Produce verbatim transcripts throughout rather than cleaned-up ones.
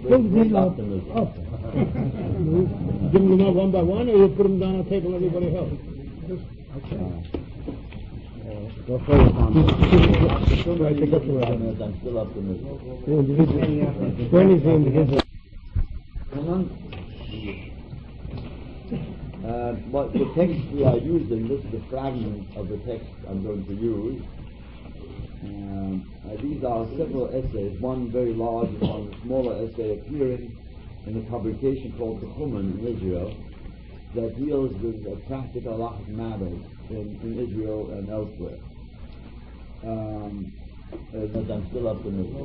with great optimism. Up. Give them out one by one, or you put them down on the table, everybody else? Okay. Uh, go further on. Right, take up the rest. I'm still optimistic. Uh, but the text we are using, this is the fragment of the text I'm going to use. Um, uh, these are several essays, one very large and one smaller essay appearing in a publication called the Chuman in Israel that deals with uh, practical halachic matters in, in Israel and elsewhere. Um, uh, but I'm still optimistic.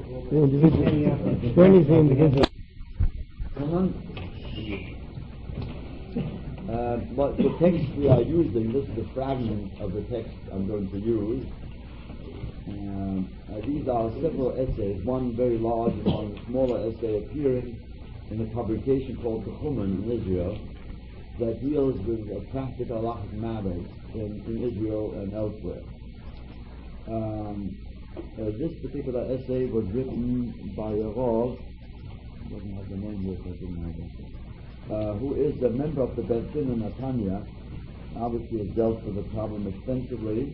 Uh, but the text we are using, this is the fragment of the text I'm going to use. Um, uh, these are several essays, one very large and one smaller essay appearing in a publication called the Chuman in Israel that deals with uh, practical halachic matters in, in Israel and elsewhere. Um, uh, this particular essay was written by a Rav, doesn't have the name here, so I didn't have that, uh, who is a member of the Beit Din in Netanya. Obviously has dealt with the problem extensively.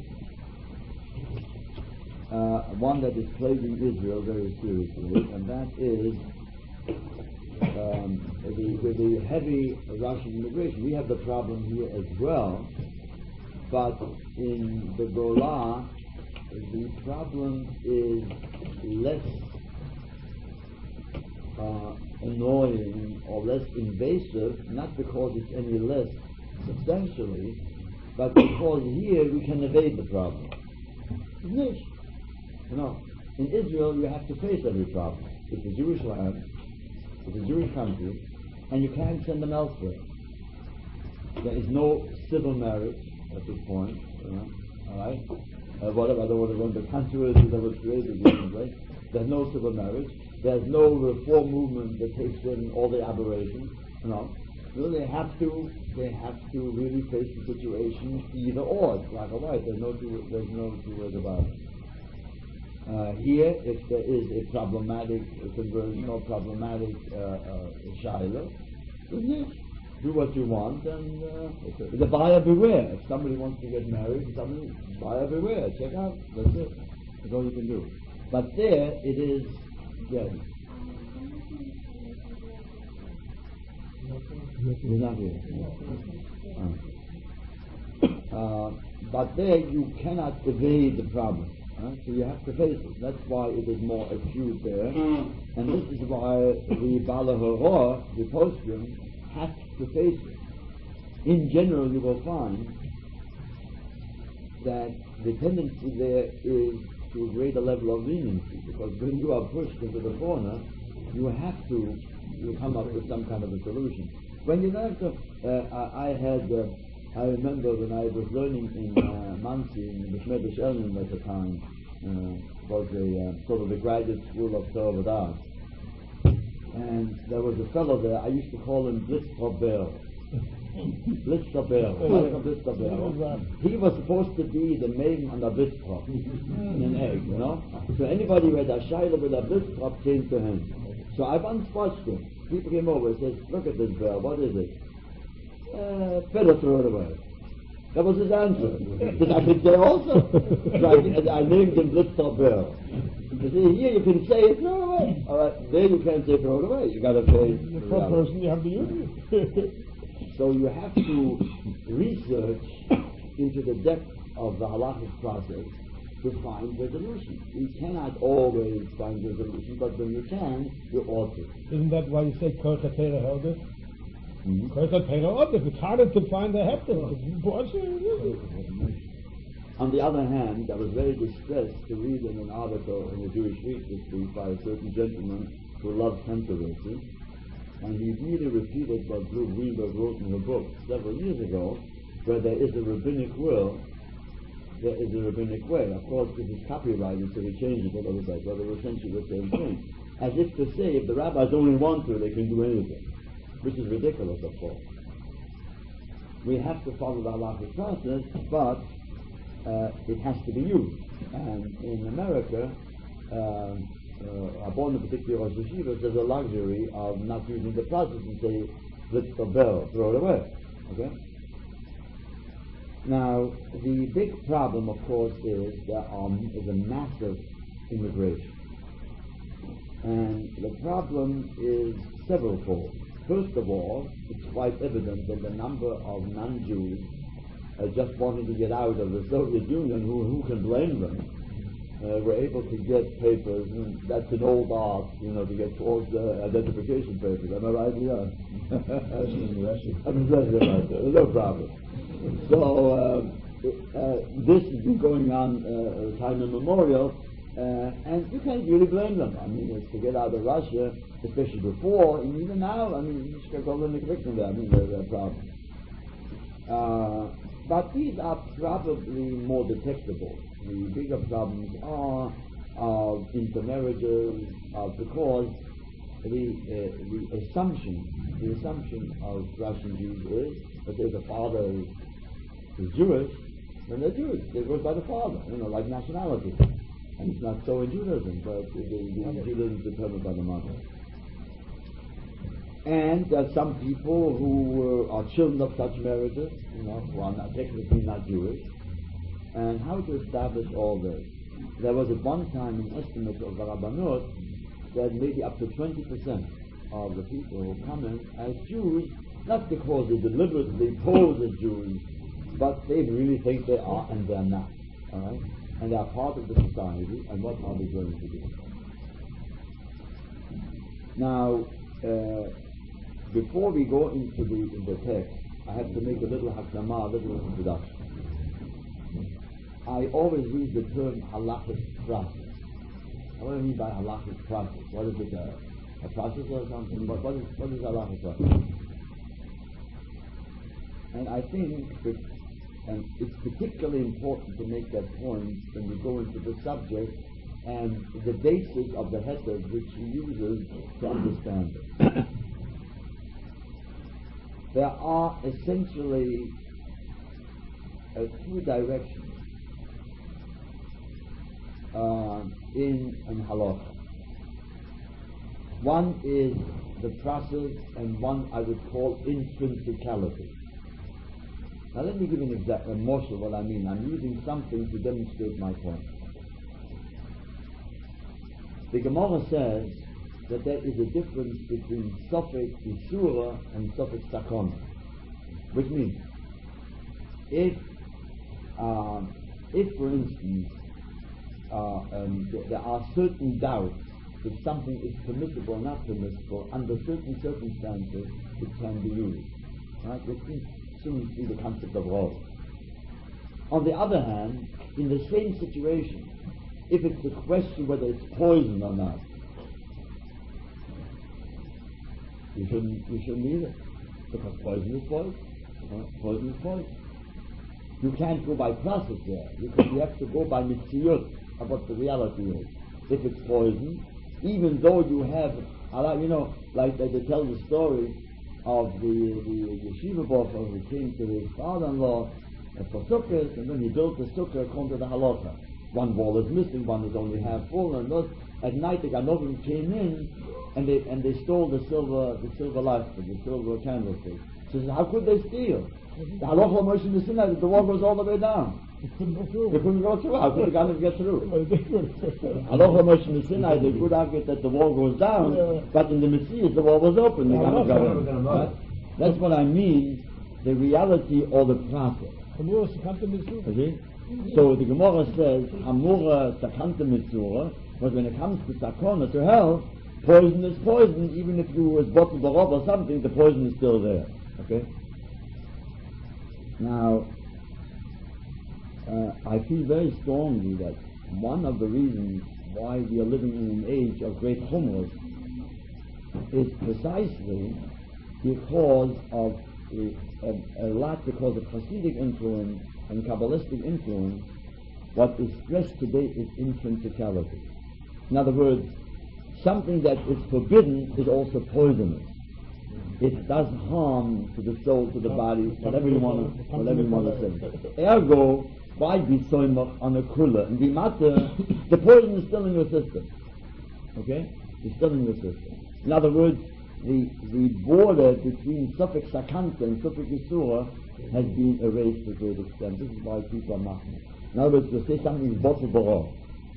Uh, one that is plaguing Israel very seriously, and that is um, the, with the heavy Russian immigration. We have the problem here as well, but in the Gola, the problem is less uh, annoying or less invasive, not because it's any less substantially, but because here we can evade the problem. Yes. You know, in Israel you have to face every problem. It's a Jewish land, it's a Jewish country, and you can't send them elsewhere. There is no civil marriage at this point, you know, all right? Uh, whatever, I don't want to run the controversy that was created in right? There's no civil marriage, there's no reform movement that takes in all the aberrations, you know. So they have to, they have to really face the situation either or, it's black or white, there's no two, there's no two ways about it. Uh, here, if there is a problematic conversion or problematic uh, uh, shiloh, then do what you want, and uh, the buyer beware. If somebody wants to get married, somebody, buyer beware. Check out. That's it. That's all you can do. But there, it is. Yes. He's not here. Uh, uh, but there, you cannot evade the problem. Uh, so you have to face it. That's why it is more acute there. Mm. And this is why the Bala Horor, the postscript, has to face it. In general, you will find that the tendency there is to a greater level of leniency, because when you are pushed into the corner, you have to you come up with some kind of a solution. When you have to, uh, I, I had... Uh, I remember when I was learning in uh, Monsey, in the Shmedish Elm at the time, uh, was a uh, sort of a graduate school of Torah Vodas. And there was a fellow there, I used to call him Blitzkobel. Blitzkobel. Blitzkobel. He was supposed to be the maiden on the Blitzkop, in an egg, you know? So anybody who had a shiloh with a Blitzkop came to him. So I once watched him. People came over and said, look at this bell, what is it? Uh, better throw it away. That was his answer. Because I could say also. So I, I named him Blitzkop Bell. You see, here you can say it, throw it away. All right, there you can't say throw it away. You got to say. The first person you have to use it. So you have to research into the depth of the halachic process to find resolution. You cannot always find resolution, but when you can, you ought to. Isn't that why you say Korcha Tera held it? Mm-hmm. It's harder to find a hefter. On the other hand, I was very distressed to read in an article in the Jewish Week this week by a certain gentleman who loves controversy, and he really repeated what Drew Greenberg wrote in her book several years ago, where there is a rabbinic will, there is a rabbinic way. Of course, this is copyrighted, so we change it a little bit, but they're essentially the same thing. As if to say, if the rabbis only want to, they can do anything. Which is ridiculous, of course. We have to follow the halachic process, but uh, it has to be used. And in America, uh, uh, upon a particular Rosh Yeshiva, there's a luxury of not using the process and say, flip the barrel, throw it away. Okay? Now, the big problem, of course, is there um, is a massive immigration. And the problem is several-fold. First of all, it's quite evident that the number of non-Jews uh, just wanting to get out of the Soviet Union, who, who can blame them, uh, were able to get papers, and that's an old art, you know, to get false uh, identification papers. Am I right, Leon? I'm right there. No problem. So, uh, uh, this has been going on uh, time immemorial, uh, and you can't really blame them. I mean, it's to get out of Russia, especially before, and even now, I mean, you should call them the victim there. I mean, they're, they're a problem. Uh, but these are probably more detectable. The bigger problems are of intermarriages, uh, because the uh, the assumption, the assumption of Russian Jews is that if the father is, is Jewish, then they're Jewish. They go by the father, you know, like nationality. And it's not so in Judaism, but the, the Judaism is determined by the mother. And there are some people who uh, are children of such marriages, you know, who are not, technically not Jewish. And how to establish all this? There was at one time an estimate of the Rabbanut that maybe up to twenty percent of the people who come in as Jews, not because they deliberately pose as Jews, but they really think they are and they're not. All right? And they are part of the society, and what are they going to do? Now, uh, before we go into the, in the text, I have to make a little hakdama, a little introduction. I always use the term halachic process. What do I mean by halachic process? What is it, a, a process or something? What, what is what is halachic process? And I think that, and it's particularly important to make that point when we go into the subject and the basis of the heter which he uses to understand it. There are essentially uh, two directions uh, in an halakha. One is the process, and one I would call intrinsicality. Now let me give an exact, a morsel what I mean. I'm using something to demonstrate my point. The Gemara says that there is a difference between Sofek Isura and Sofek Sakona. Which means, if, uh, if for instance, uh, um, th- there are certain doubts if something is permissible or not permissible, under certain circumstances it can be used. Right? Which means soon see the concept of role. On the other hand, in the same situation, if it's a question whether it's poison or not, you shouldn't you shouldn't eat it, because poison is poison. Uh, poison is poison. You can't go by process there. You, can, you have to go by mitziyut of what the reality is. If it's poison, even though you have, you know, like they, they tell the story of the, the yeshiva bocher who came to his father-in-law uh, for sukkahs, and when he built the sukkah according to the halakha. One wall is missing, one is only half full, and those, at night the Ganovim came in and they and they stole the silver the silver light, the silver candlestick. So he said, how could they steal? The halakha Moshe in the Sinai, the wall goes all the way down. They couldn't go through. They couldn't go through. How could the Ganovim get through? Halakha Moshe in the Sinai, they could argue that the wall goes down, yeah. But in the Messiah the wall was open. The Ganovim got in. Right? That's what I mean, the reality or the process. Okay? So the Gemara says, Hamura Sakanta Mitzura, but when it comes to Sakona, to hell, poison is poison, even if you was bottled up or something, the poison is still there. Okay? Now, uh, I feel very strongly that one of the reasons why we are living in an age of great humors is precisely because of a, a, a lot, because of Hasidic influence and Kabbalistic influence. What is stressed today is intrinsicality. In other words, something that is forbidden is also poisonous. It does harm to the soul, to the body, whatever you want to, whatever you want to say. Ergo, why be so much on a kula? In the matter, the poison is still in your system. Okay? It's still in the system. In other words, the the border between Suffix Sakanta and Suffix Isura has been erased to a great extent. This is why people are machmir. In other words, to say something is bottle barah.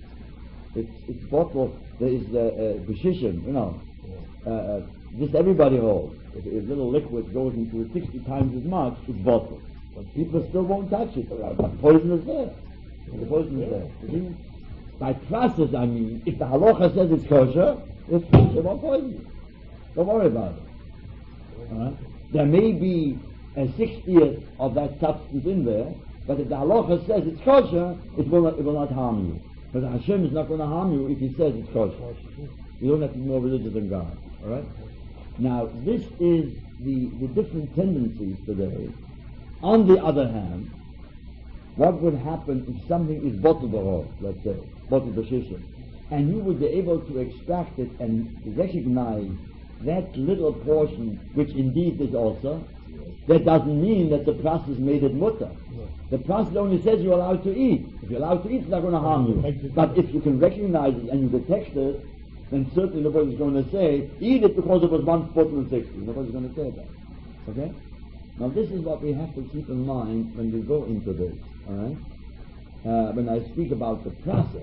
It's it's bottle. There is the uh, precision, you know. Uh, uh, this everybody holds. If a little liquid goes into it sixty times as much, it's bottled. But people still won't touch it. The poison is there. The poison is there. You see? By process, I mean, if the halacha says it's kosher, it's kosher, won't poison it. Don't worry about it. Right? There may be a sixtieth of that substance in there, but if the halacha says it's kosher, it will not, it will not harm you. Because Hashem is not going to harm you if He says it's kosher. You don't have to be more religious than God. All right? Now, this is the, the different tendencies today. On the other hand, what would happen if something is bottled or let's say, bottled b'shishim, and you would be able to extract it and recognize that little portion, which indeed is also, that doesn't mean that the process made it mutter. The process only says you're allowed to eat. If you're allowed to eat, it's not going to harm you. But if you can recognize it and you detect it, then certainly nobody's going to say, eat it because it was one bottle and sixty. Nobody's going to say that. Okay? Now this is what we have to keep in mind when we go into this. Alright? Uh, when I speak about the process,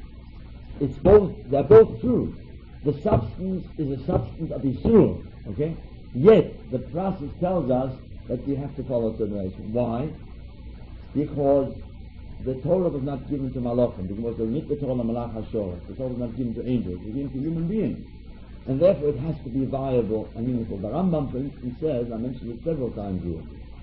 it's both, they're both true. The substance is a substance of Isur, okay? Yet, the process tells us that we have to follow certain ways. Why? Because the Torah was not given to Malachim, because the Nitva Torah Malach HaShor, the Torah was not given to angels, it was given to human beings. And therefore it has to be viable and meaningful. The Rambam, for instance, says, I mentioned it several times here,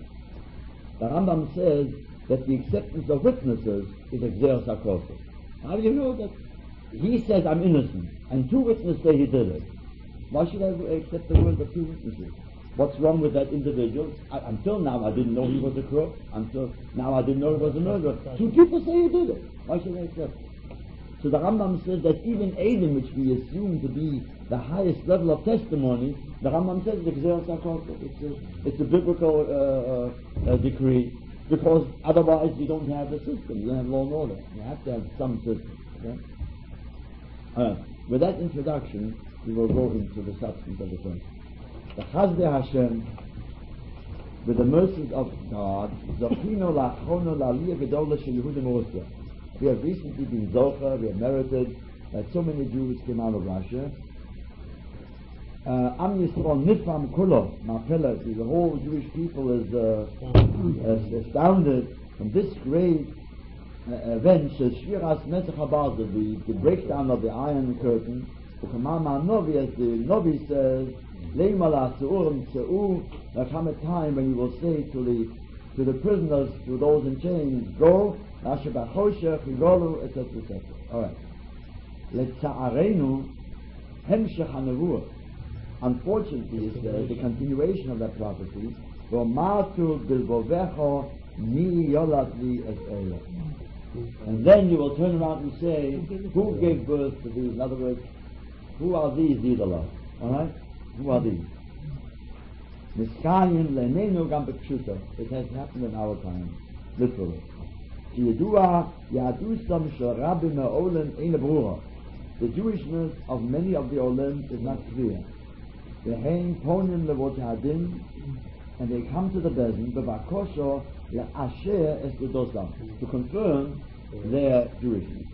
the Rambam says that the acceptance of witnesses is Exer Sakosah. How do you know that? He says, I'm innocent, and two witnesses say he did it. Why should I accept the word of two witnesses? What's wrong with that individual? I, until now I didn't know he was a crook. Until now I didn't know he was a murderer. Two people say he did it. Why should I accept it? So the Rambam says that even Eidim, which we assume to be the highest level of testimony, the Rambam says it's a, it's a, it's a biblical uh, uh, uh, decree, because otherwise you don't have a system, you don't have law and order. You have to have some system. Okay? Uh, with that introduction, we will go into the substance of the question. The Chasdei Hashem, with the mercies of God, Zochino Lachono Laliyah Gedola Shel Yehudim Russia. We have recently been Zocha, we have merited that so many Jews came out of Russia. Uh, Am Yisrael Nifam Kulo, Ma'pela, the whole Jewish people is uh, astounded from this great Uh, event, Shviras Mesach HaBazel, the, the breakdown of the Iron Curtain. Ukamama Novi, as the Novi says, Leimala Seurim Seu, there come a time when you will say to the to the prisoners, to those in chains, go, Rasha Bachoshech, Higolu, et cetera, et cetera. Alright. Letza'arenu, Hemshech HaNevuah. Unfortunately, is the, the continuation of that prophecy. V'omatu bilbovecho mi yolat li es eila. And then you will turn around and say, who gave birth to these? In other words, who are these idols? Alright? Who are these? Miskayim le'neinu gam b'pshuta. It has happened in our time, literally. Yedua yadusam shel rabbi me'olim eine brura. The Jewishness of many of the olim is not clear. They hang ponim levot hadin, and they come to the bezin, b'vakosho le'asher es gedosam, to confirm their Jewishness.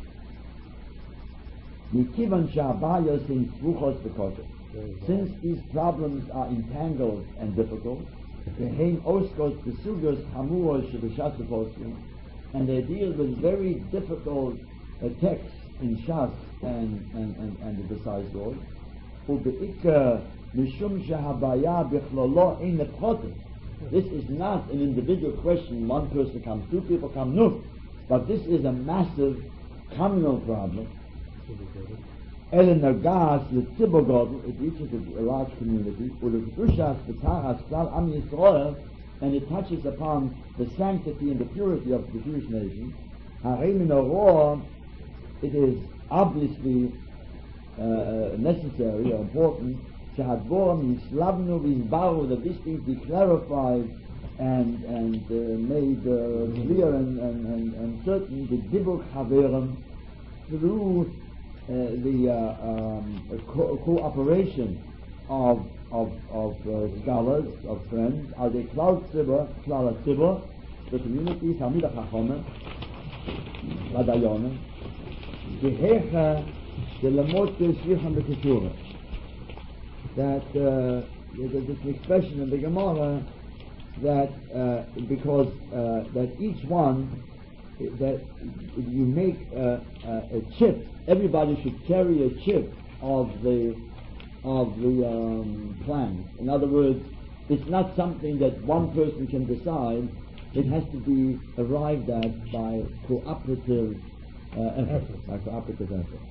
Nikivan sha'abayos in tzvuchos b'kosho. Since these problems are entangled and difficult, they hang oskos b'sugyos hamuos sheb'shas, and they deal with very difficult uh, texts in Shas and and and, and the besides laws. Ubeikar mishum shehabaya bichlolo ein leprotim. This is not an individual question. One person comes, two people come. No, but this is a massive communal problem. Eleanor Gas, the Tzibur Godel, it reaches a large community. Ulekedushas b'tachas klal am Yisrael, and it touches upon the sanctity and the purity of the Jewish nation. Harei min oror, it is obviously uh, necessary or important to hadvorim yislavnu v'yizbaru, that these things be clarified and and uh, made uh, clear and, and, and, and certain. The dibuk haverim, through the uh, um, co- cooperation of of of uh, scholars, of friends, as a cloud tzibur, cloud tzibur, the community, Talmid HaChachamim, Ladayonim, Gehecha, the Lamot Shvicham B'Keshurah. That uh, there's this expression in the Gemara that uh, because uh, that each one that you make uh, uh, a chip, everybody should carry a chip of the of the um, plan. In other words, it's not something that one person can decide. It has to be arrived at by cooperative uh, effort, by cooperative effort.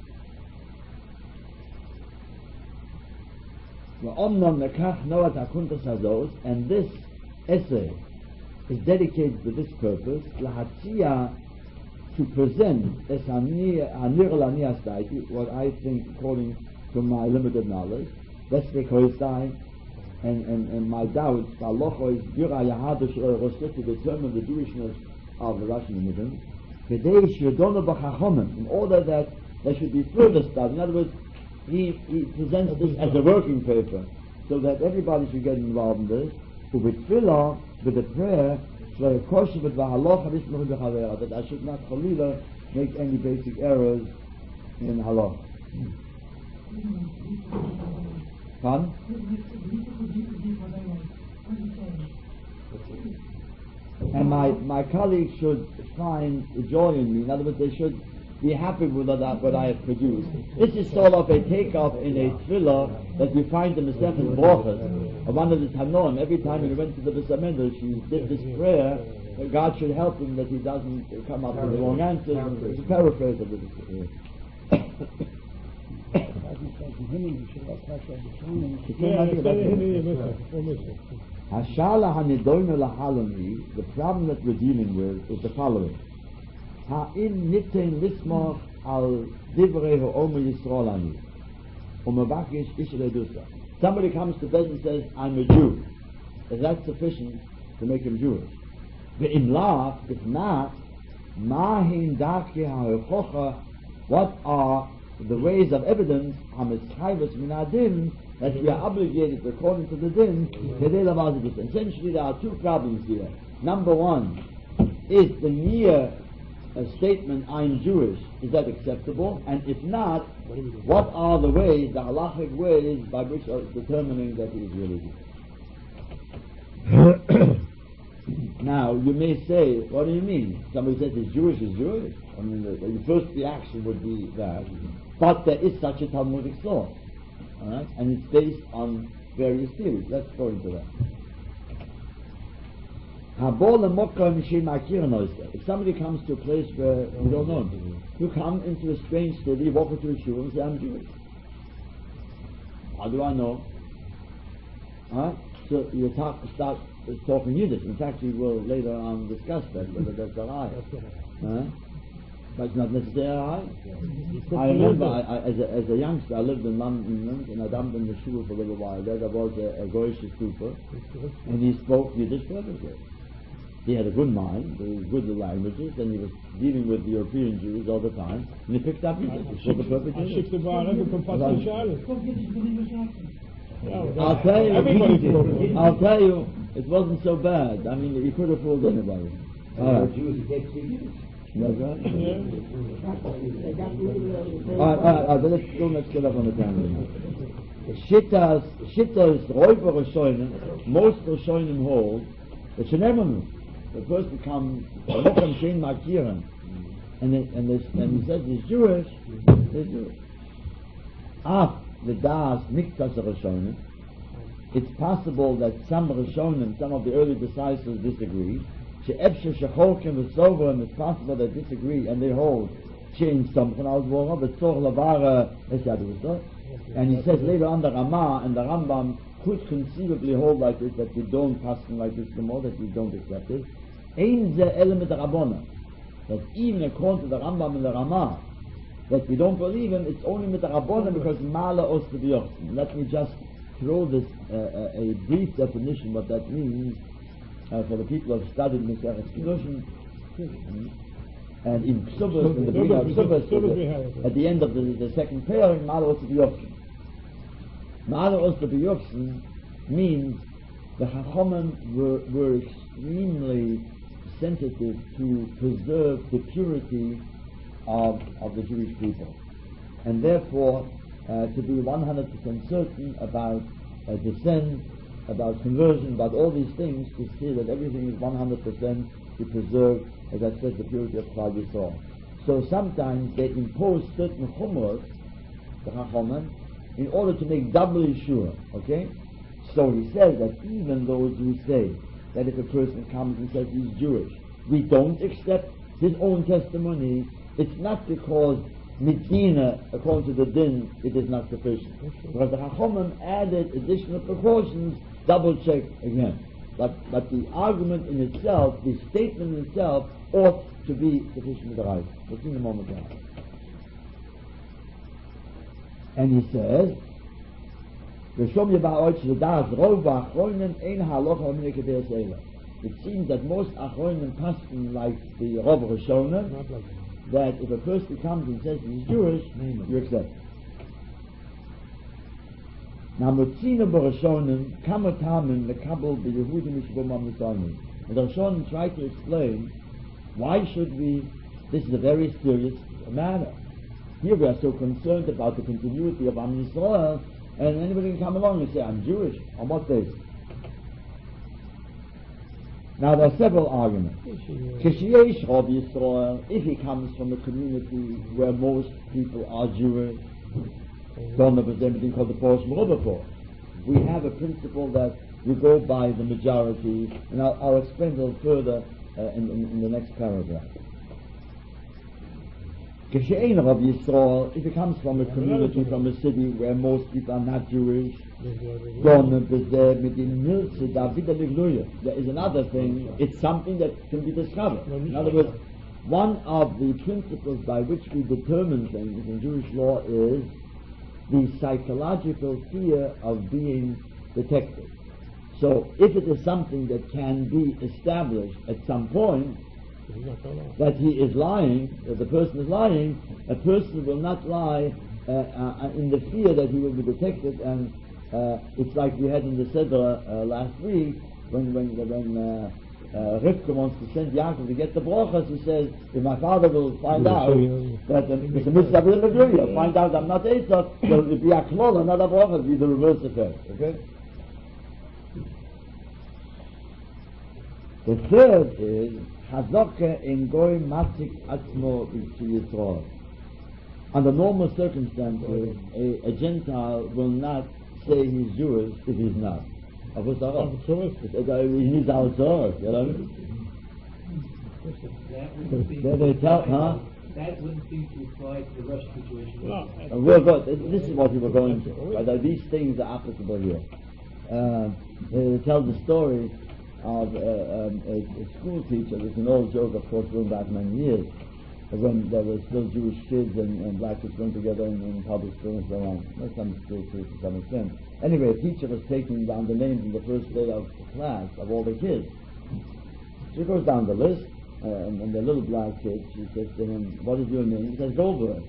And this essay is dedicated to this purpose, to present what I think, according to my limited knowledge, and, and, and my doubts, to determine the Jewishness of the Russian immigrants, in order that there should be further study. In other words, he, he presents this as a working paper, so that everybody should get involved in this, with tefillah, with the prayer, that I should not chalila make any basic errors in halach. Pardon? And my, my colleagues should find joy in me. In other words, they should be happy with what I, what I have produced. This is sort of a takeoff in a thriller that we find in the Sefer Brachos of one of the Tanoim. Every time he went to the Beis HaMikdash, he did this prayer that God should help him, that he doesn't come up with the wrong answers. It's a paraphrase of it. The problem that we're dealing with is the following. Ha'im nitten lismach al divrei ha'omer Yisrael ani u'mevakish ish redusa. Somebody comes to bed and says, I'm a Jew. Is that sufficient to make him Jewish? Ve'im la, if not, mahin darkei ha'hocha, what are the ways of evidence ha'mitzchayvus min ha'din, that we are obligated according to the din, kedei lavar zedus. Essentially there are two problems here. Number one, is the mere a statement, I'm Jewish, is that acceptable? And if not, what are the ways, the halachic ways, by which are determining that he is really Jewish? Now, you may say, what do you mean? Somebody says he's Jewish, is Jewish. I mean, the, the first reaction would be that. But there is such a Talmudic source. Alright? And it's based on various theories. Let's go into that. If somebody comes to a place where you don't know him, you come into a strange city, you walk into a shul and say, I'm Jewish. How do I know? Huh? So you talk, start talking Yiddish. In fact, we will later on discuss that, whether that's a lie. Huh? But it's not necessarily a lie. I remember, I, I, as, a, as a youngster, I lived in London, England, and I davened in the shul for a little while. There, there was a, a Goyish super, and he spoke Yiddish perfectly. He had a good mind, he was good with languages, and he was dealing with the European Jews all the time, and he picked up Yiddish. He spoke a perfect Yiddish. I'll tell you, I'll tell you, it wasn't so bad. I mean, he could have fooled anybody. All right. That's right. All right, all right, let's go next to that on the camera. Shittas, Shittas, Räuber Rishonim, most Rishonim hold, that Shenemanu, the person comes, Mokam Shein Makiran, and they, and they, and he says he's Jewish, he's Jewish. Af the Das Miktas Rishonim, it's possible that some Rishonim, some of the early disciples disagree. She'ebshe Shecholkim V'Sover, and it's possible they disagree, and they hold Shein Somchen Al Dvora, V'Tzor Lavara Esyadusa. And he says later on the Ramah and the Rambam could conceivably hold like this, that we don't pass like this anymore, that we don't accept it. Ein ze element Rabbona, that even according to the Rambam and the Ramah, that we don't believe him, it's only with the Rabbona because Mala Oster B'Yochsen. Let me just throw this uh, a brief definition what that means uh, for the people who have studied Meseret Kiddushin. And in Ksubas, in the beginning of Ksubas, at the end of the, the second pairing, Ma'ala Osta B'Yoksin. Ma'ala Osta B'Yoksin means the Chachamim were, were extremely sensitive to preserve the purity of, of the Jewish people. And therefore, uh, to be one hundred percent certain about uh, descent, about conversion, about all these things, to see that everything is one hundred percent to preserve, as I said, the purity of Klal Yisrael. So sometimes they impose certain chumrot, the Chachamim, in order to make doubly sure, okay? So he says that even those who say that if a person comes and says he's Jewish, we don't accept his own testimony, it's not because Medina, according to the din, it is not sufficient. Because the Chachamim added additional precautions, double check again. But, but the argument in itself, the statement in itself, ought to be sufficient to right. We'll see in a moment now. And he says, it seems that most Achronim passen like the Rav Rishonim, that if a person comes and says he's Jewish, you accept. Now, Motzina B'Rishonim, Kamatamim, Lekabel B'Yehudim Yishbom HaMitzayim. And the Rishonim try to explain, why should we, this is a very serious matter. Here we are so concerned about the continuity of Am Yisrael, and anybody can come along and say, I'm Jewish, on what basis? Now there are several arguments. Kishiyesh Rav Yisrael, if he comes from a community where most people are Jewish, don't know if there's anything called the Porsche Merubah. We have a principle that we go by the majority, and I'll, I'll explain a little further uh, in, in, in the next paragraph. Kishein Rav Yisrael, if he comes from a community, from a city where most people are not Jewish, there is another thing, it's something that can be discovered. In other words, one of the principles by which we determine things in Jewish law is the psychological fear of being detected. So if it is something that can be established at some point, that he is lying, that the person is lying, a person will not lie uh, uh, in the fear that he will be detected. And uh, it's like we had in the Seder uh, last week, when when when uh, uh, Rivka wants to send Yaakov to get the brachas. He says, if my father will find yeah, out so that um, it's a mitzvah, he'll find out I'm not Esau, there will be a klol, another bracha, will be the reverse effect. Okay. The third is Hazoka in Goy Matik Atzmo to Yisrael. Under normal circumstances, a, a Gentile will not say he's Jewish if he's not. Of course, he needs our source, you know. That they tell, huh? That wouldn't seem to apply to the Russian situation. No, uh, we're go- this is what we were going to. Right? These things are applicable here. Uh, they tell the story of uh, um, a, a school teacher. It's an old joke, of course, going back many years, when there were still Jewish kids and, and black kids going together in, in public school and so on. Well, some still to some extent. Anyway, a teacher was taking down the names in the first day of class of all the kids. She goes down the list, uh, and, and the little black kid, she says to him, "What is your name?" He says, "Goldberg."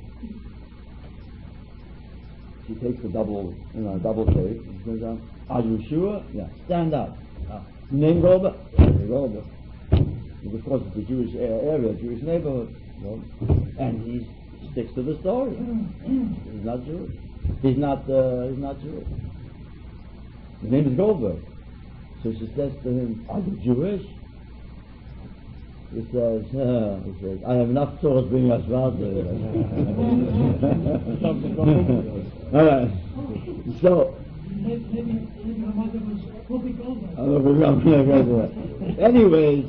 She takes a double, you know, a double take. She says, "Are you sure?" "Yeah." "Stand up." Uh, Name Goldberg? Goldberg. Of course, it's a Jewish area, Jewish neighborhood. Well, and he sticks to the story. He's not Jewish. He's not. Uh, he's not Jewish. His name is Goldberg. So she says to him, "Are you Jewish?" He says, uh, "He says, I have enough souls bringing us round there." All right. So. Anyways,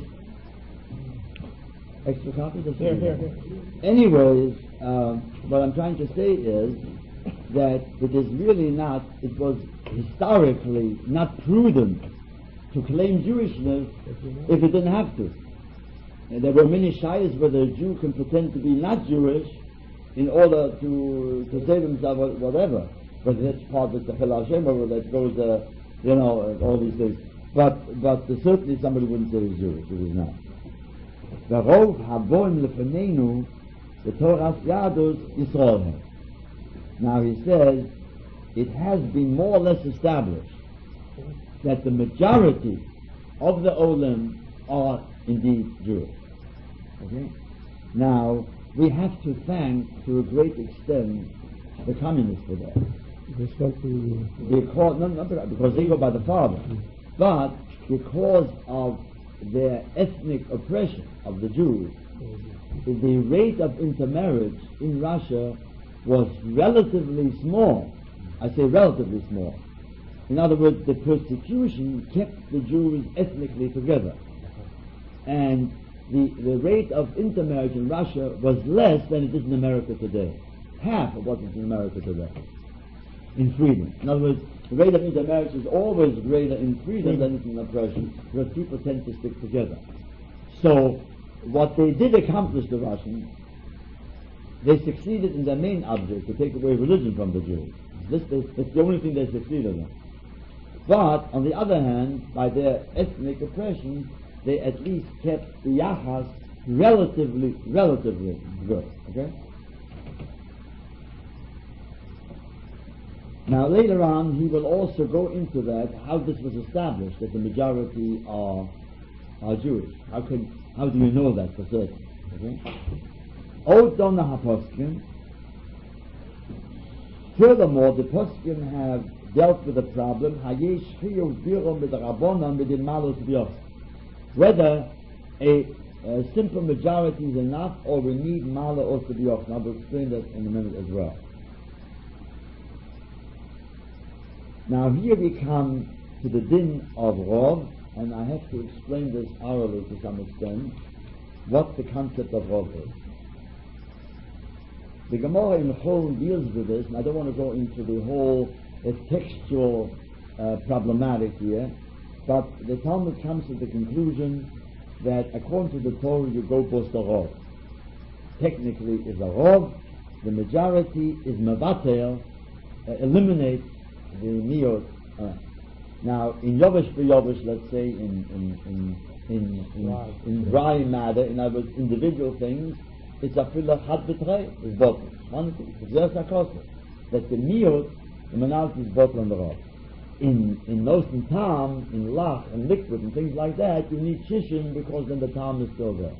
extra copies of here, here, here. Anyways, um, what I'm trying to say is that it is really not, it was historically not prudent to claim Jewishness if it didn't have to. And there were many shayas where the Jew can pretend to be not Jewish in order to to save himself whatever. But that's part of the Chilal Shem, that goes, uh, you know, uh, all these things. But but uh, certainly somebody wouldn't say he's Jewish if he's not. V'rov haboim lefenenu the Torah Yadus Yisrael. Now he says it has been more or less established that the majority of the Olam are indeed Jewish. Okay? Now we have to thank to a great extent the communists for that. Because, no, not because they go by the father, but because of their ethnic oppression of the Jews, the rate of intermarriage in Russia was relatively small. I say relatively small. In other words, the persecution kept the Jews ethnically together. And the, the rate of intermarriage in Russia was less than it is in America today. Half of what is in America today. In freedom. In other words, the rate of intermarriage is always greater in freedom than in oppression, because people tend to stick together. So, what they did accomplish, the Russians, they succeeded in their main object, to take away religion from the Jews. This, this, that's the only thing they succeeded in. But, on the other hand, by their ethnic oppression, they at least kept the Yachas relatively, relatively good. Okay? Now later on he will also go into that, how this was established, that the majority are are Jewish. How can how do you know that for certain? Okay? Odona HaPoskim. Furthermore, the Poskim have dealt with the problem, Hayesh Chiyuv Birum with the Rabbanon with the Malus Bios. Whether a, a simple majority is enough or we need Mala or Bios. And I will explain that in a minute as well. Now here we come to the din of Rov, and I have to explain this orally to some extent, what the concept of Rov is. The Gemara in Chol deals with this, and I don't want to go into the whole uh, textual uh, problematic here, but the Talmud comes to the conclusion that according to the Torah you go post a Rov. Technically is a Rov, the majority is Mevatel, uh, eliminate the Miyot. Uh, now, in Yovesh B'Yovesh, let's say, in in in in, in, right. in dry matter, in other words, individual things, it's a filler Chad B'Trei, is bottle. One thing, it's just a cost. That the Miyot, the Menalt is bottle on the rock. In in Nos and Tam, in Lach and liquid and things like that, you need Shishim because then the Tam is still there.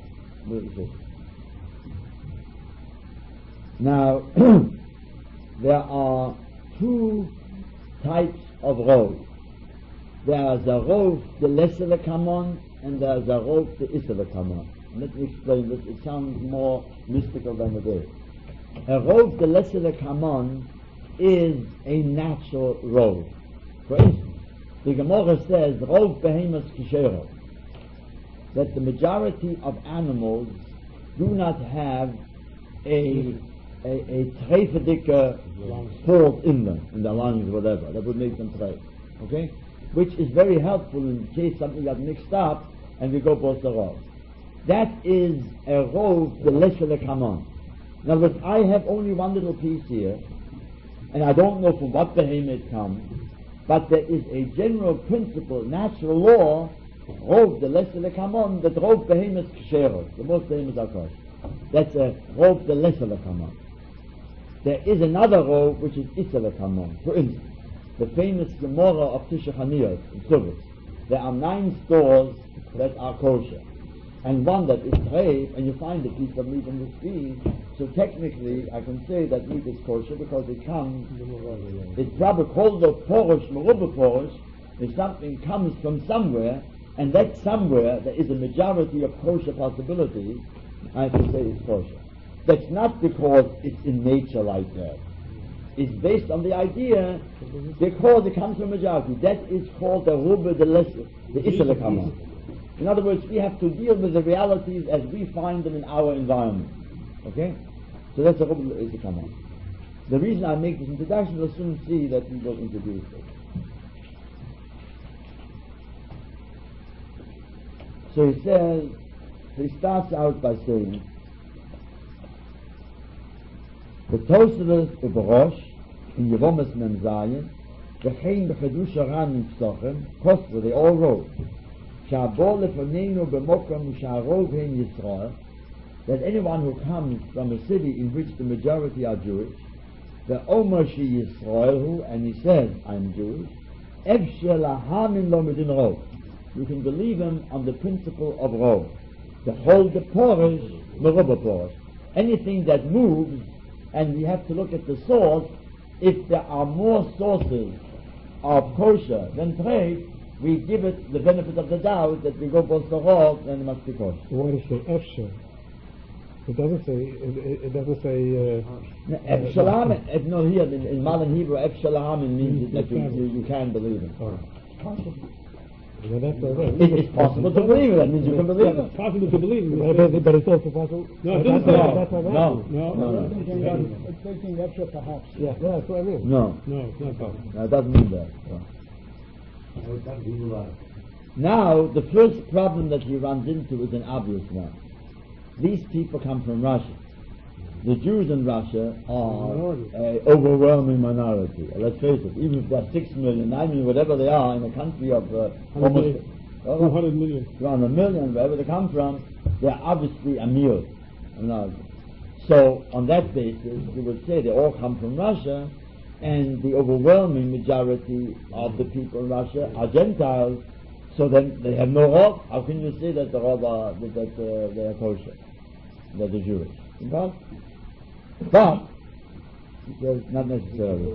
Now, there are two types of Rov. There is a Rov, the lesser the Kamon, and there is a Rov, the Isser the Kamon. Let me explain this. It sounds more mystical than it is. A Rov, the lesser the Kamon, is a natural Rov. For instance, the Gemara says, Rov behemoth kishero, that the majority of animals do not have a a, a treifedicke fault in them, in their lungs or whatever, that would make them treif. Okay? Which is very helpful in case something got mixed up and we go post a Rov. That is a Rov, the lesser the Kamon. In other words, I have only one little piece here, and I don't know from what behemoth it comes, but there is a general principle, natural law, Rov, the lesser the Kamon, that Rov behemoth kshero, the most behemoths are kosher. That's a Rov, the lesser the Kamon. There is another Rov which is Isser the Kamon. For instance, the famous Gemara of Tisha Chaniyot in Suvis. There are nine stores that are kosher, and one that is treif, and you find a piece of meat on the street. So technically, I can say that meat is kosher because it comes. It's probably called the porish, merubah porish. If something comes from somewhere, and that somewhere there is a majority of kosher possibilities, I have to say it's kosher. That's not because it's in nature like that. It's based on the idea because it comes from majority. That is called the rubah, the lesser, the Isser the Kamon. In other words, we have to deal with the realities as we find them in our environment. Okay? So that's the rubah, the Isser Kamon. The reason I make this introduction, we'll soon see that we will introduce it. So he says, he starts out by saying, the Tosavos Uberosh in Yevomas Mem Zayin, the Chaim B'Chedush Aran in Psochem, Kosva, they all wrote, שהבוא לפנינו במוקם שהרוב הם ישראל, that anyone who comes from a city in which the majority are Jewish, the Omer she Yisrael, and he says, I'm Jewish, Efshel Ahamin lo medin rov. You can believe him on the principle of rov. The whole the porish, merubah porish. Anything that moves, and we have to look at the source. If there are more sources of kosher than trade, we give it the benefit of the doubt that we go both the rov, then it must be kosher. Why does it say Efshel? It doesn't say. It, it doesn't say. Uh, Efshalam, uh, no, here in, in modern Hebrew, Efshalam means that you, you, you can believe it. Oh. Well, that's all right. It, it's possible to believe it. That means you can believe it. It's possible to believe it, but, but, but it's also possible. No, it doesn't say that. That's all right. No, no, no, no. It's thinking Efshel perhaps. Yeah, yeah, that's what I mean. No, no, it's not possible. no, it doesn't mean that. No. Now, the first problem that he runs into is an obvious one. These people come from Russia. The Jews in Russia are an overwhelming minority. Let's face it, even if they're six million, nine million, whatever they are, in a country of uh, almost two hundred million, around a million, wherever they come from, they're obviously a meal. So, on that basis, you would say they all come from Russia, and the overwhelming majority of the people in Russia are Gentiles. So then they have no Rov. How can you say that the Rov are, that, that uh, they are kosher, that they're Jewish? But, but not necessarily.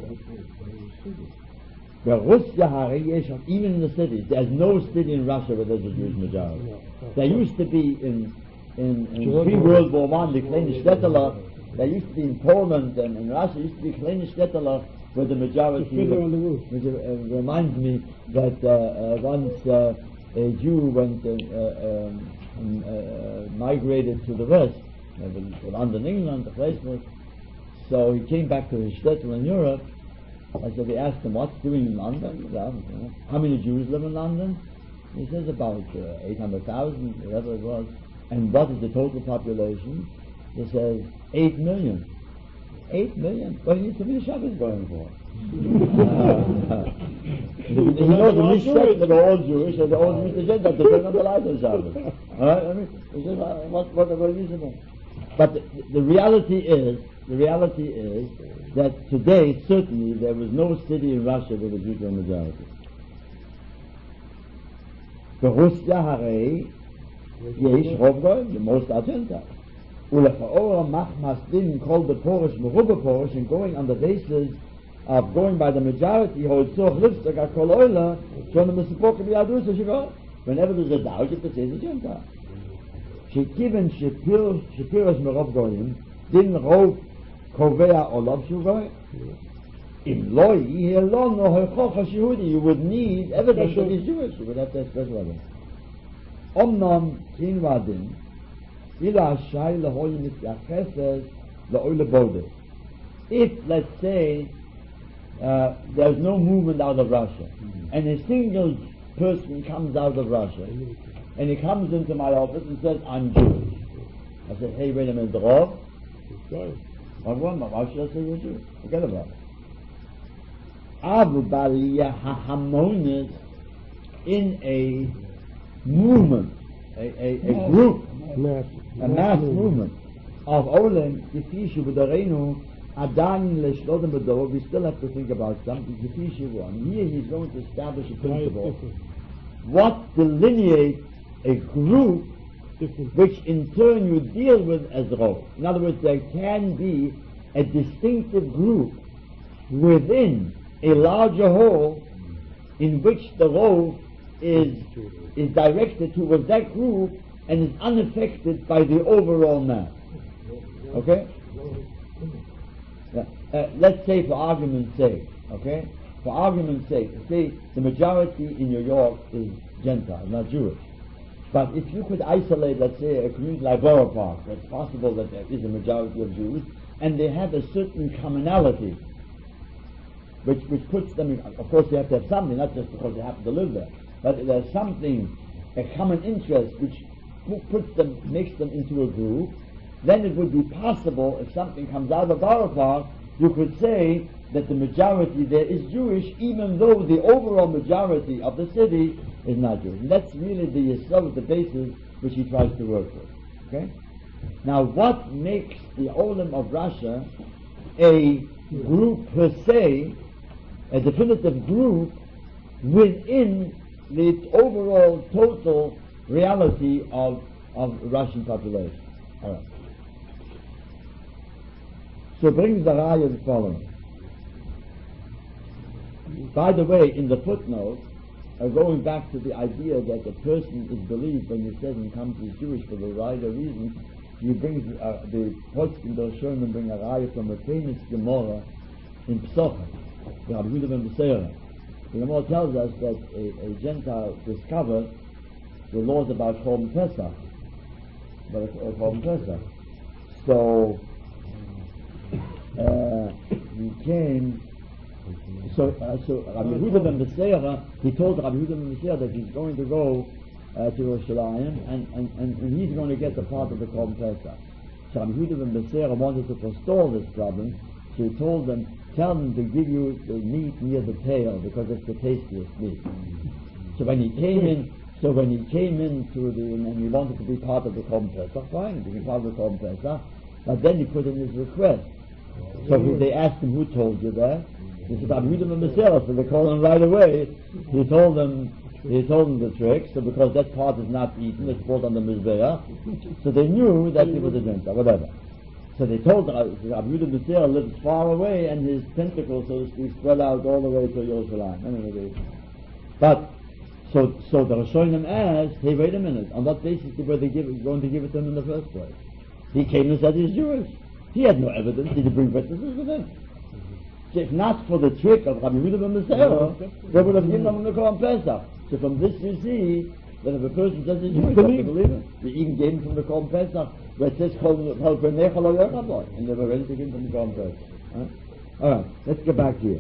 Even in the cities, there's no city in Russia where there's a Jewish majority. There used to be in in, in pre-World War One, the kleine Städteler. There used to be in Poland and in Russia used to be kleine Städteler where the majority, which uh, reminds me that uh, uh, once uh, a Jew went uh, uh, um, uh, migrated to the west, uh, to London, England, the place was, so he came back to his shtetl in Europe, and so they asked him, what's doing in London? Well, you know, how many Jews live in London? He says about uh, eight hundred thousand, whatever it was. And what is the total population? He says eight million. Eight million? What do you need to be Shabbos going for? uh, you know, the Mishpat, they're all Jewish, and they're all Jewish, that depend on the life of Shabbos. Alright? I mean, he says, what, what, what is it? But the, the reality is, the reality is that today, certainly, there was no city in Russia with a Jewish majority. ברוסיה הרי יש רוב גויים, the most are Gentiles. ולכאורה מחמס דין כל בפורש מרובה פורש, and going on the basis of going by the majority, hold צורך לפסק הכל אוילה, שונה מספוק ביהדות שגוי. Whenever there's a doubt, you have to say it's a Gentile. שכיוון שפירוש מרוב גויים, דין רוב קובע עולב שהוא גוי. אם לא יהיה לנו הוכחה שיהודי, you would need evidence that he's Jewish, you would have to have special evidence. אמנם כן ועדין, אילו השי להוי מתייחסת לאוי לבודה. If, let's say, uh, there's no movement out of Russia, and a single person comes out of Russia, and he comes into my office and says, I'm Jewish. I say, hey, wait a minute, Rob? I wonder, why should I say you're Jewish? Forget about it. Abu Baliyah harmonious in a movement, a, a, a group, a mass movement of Olim, Kifishu B'Darenu, Adan Leshlodem B'Dor, we still have to think about something, Kifishu one. Here he's going to establish a principle. What delineates a group which in turn you deal with as Rov. In other words, there can be a distinctive group within a larger whole in which the Rov is is directed towards that group and is unaffected by the overall mass. Okay? Yeah. Uh, let's say for argument's sake, okay? For argument's sake, say the majority in New York is Gentile, not Jewish. But if you could isolate, let's say, a community like Borough Park, where it's possible that there is a majority of Jews, and they have a certain commonality, which which puts them in, of course they have to have something, not just because they happen to live there, but there's something, a common interest, which puts them, makes them into a group, then it would be possible, if something comes out of Borough Park, you could say that the majority there is Jewish, even though the overall majority of the city is not Jewish. And that's really the yesod, the basis which he tries to work with. Okay? Now, what makes the Olam of Russia a group per se, a definitive group within the overall total reality of of Russian population? All right. So brings the raya the following. By the way, in the footnote, uh, going back to the idea that a person is believed when he says and comes is Jewish for the right reason, he brings uh, the Poskim der Shonim bring a raya from a famous Gemara in Psocha, the Rabbi Yehuda ben Beseira. The Gemara tells us that a, a Gentile discovered the laws about Korban Pesach, about Korban Pesach. So uh, he came. So, uh, so Rabbi Yehuda ben Beseira, he told Rabbi Yehuda ben Beseira that he's going to go uh, to Yerushalayim and, and, and, and he's going to get the part of the Korban Pesach. So Rabbi Yehuda ben Beseira wanted to forestall this problem, so he told them, tell them to give you the meat near the tail because it's the tastiest meat. So when he came in, so when he came into the, and he wanted to be part of the Korban Pesach, fine, to be part of the Korban Pesach, but then he put in his request. So he, they asked him, who told you that? He said, Rabbi Yehuda ben Beseira, so they called him right away. He told them, he told them the trick, so because that part is not eaten, it's brought on the Mizbeah, so they knew that he was a Gentile, whatever. So they told Rabbi Yehuda ben Beseira lives far away, and his tentacles, so to speak, spread out all the way to Yerushalayim. Anyway, but, so so the Rishonim asked, hey, wait a minute, on what basis were they give, going to give it to him in the first place? He came and said he's Jewish. He had no evidence. Did he bring witnesses with him? So if not for the trick of Rabbi Yehuda ben Beseira, they would have given him the Korban Pesach. So from this you see that if a person says he's Jewish, you have to believe him. They even gave him from the Korban Pesach, where it says, and they were ready to give him from the Korban Pesach. Huh? Alright, let's get back here.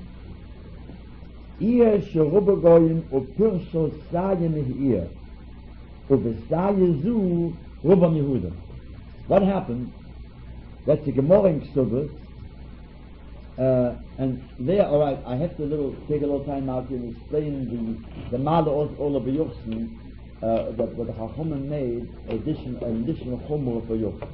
Ihr sheruba goyim upirsho saye mihir ubesaye zu ruba Yehuda. What happened? That's the Gemara in Ksubas, uh, and there, all right, I have to little take a little time out here and explain the the Mala Ola B'Yochsen uh, that what the Chachamim made addition, an additional Chumrah for Yochsen.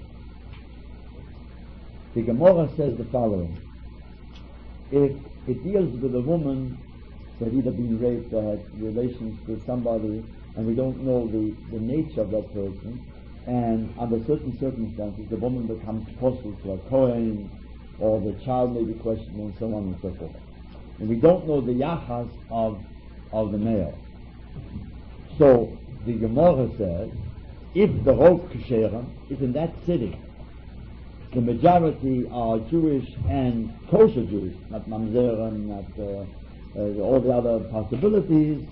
The Gemara says the following: if it deals with a woman that had either been raped or had relations with somebody, and we don't know the, the nature of that person, and under certain circumstances the woman becomes possible to a Kohen, or the child may be questioned, and so on and so forth. And we don't know the yachas of of the male. So the Gemara says, if the Rov Kesherem, if in that city the majority are Jewish and kosher Jewish, not mamzerim, not uh, uh, all the other possibilities,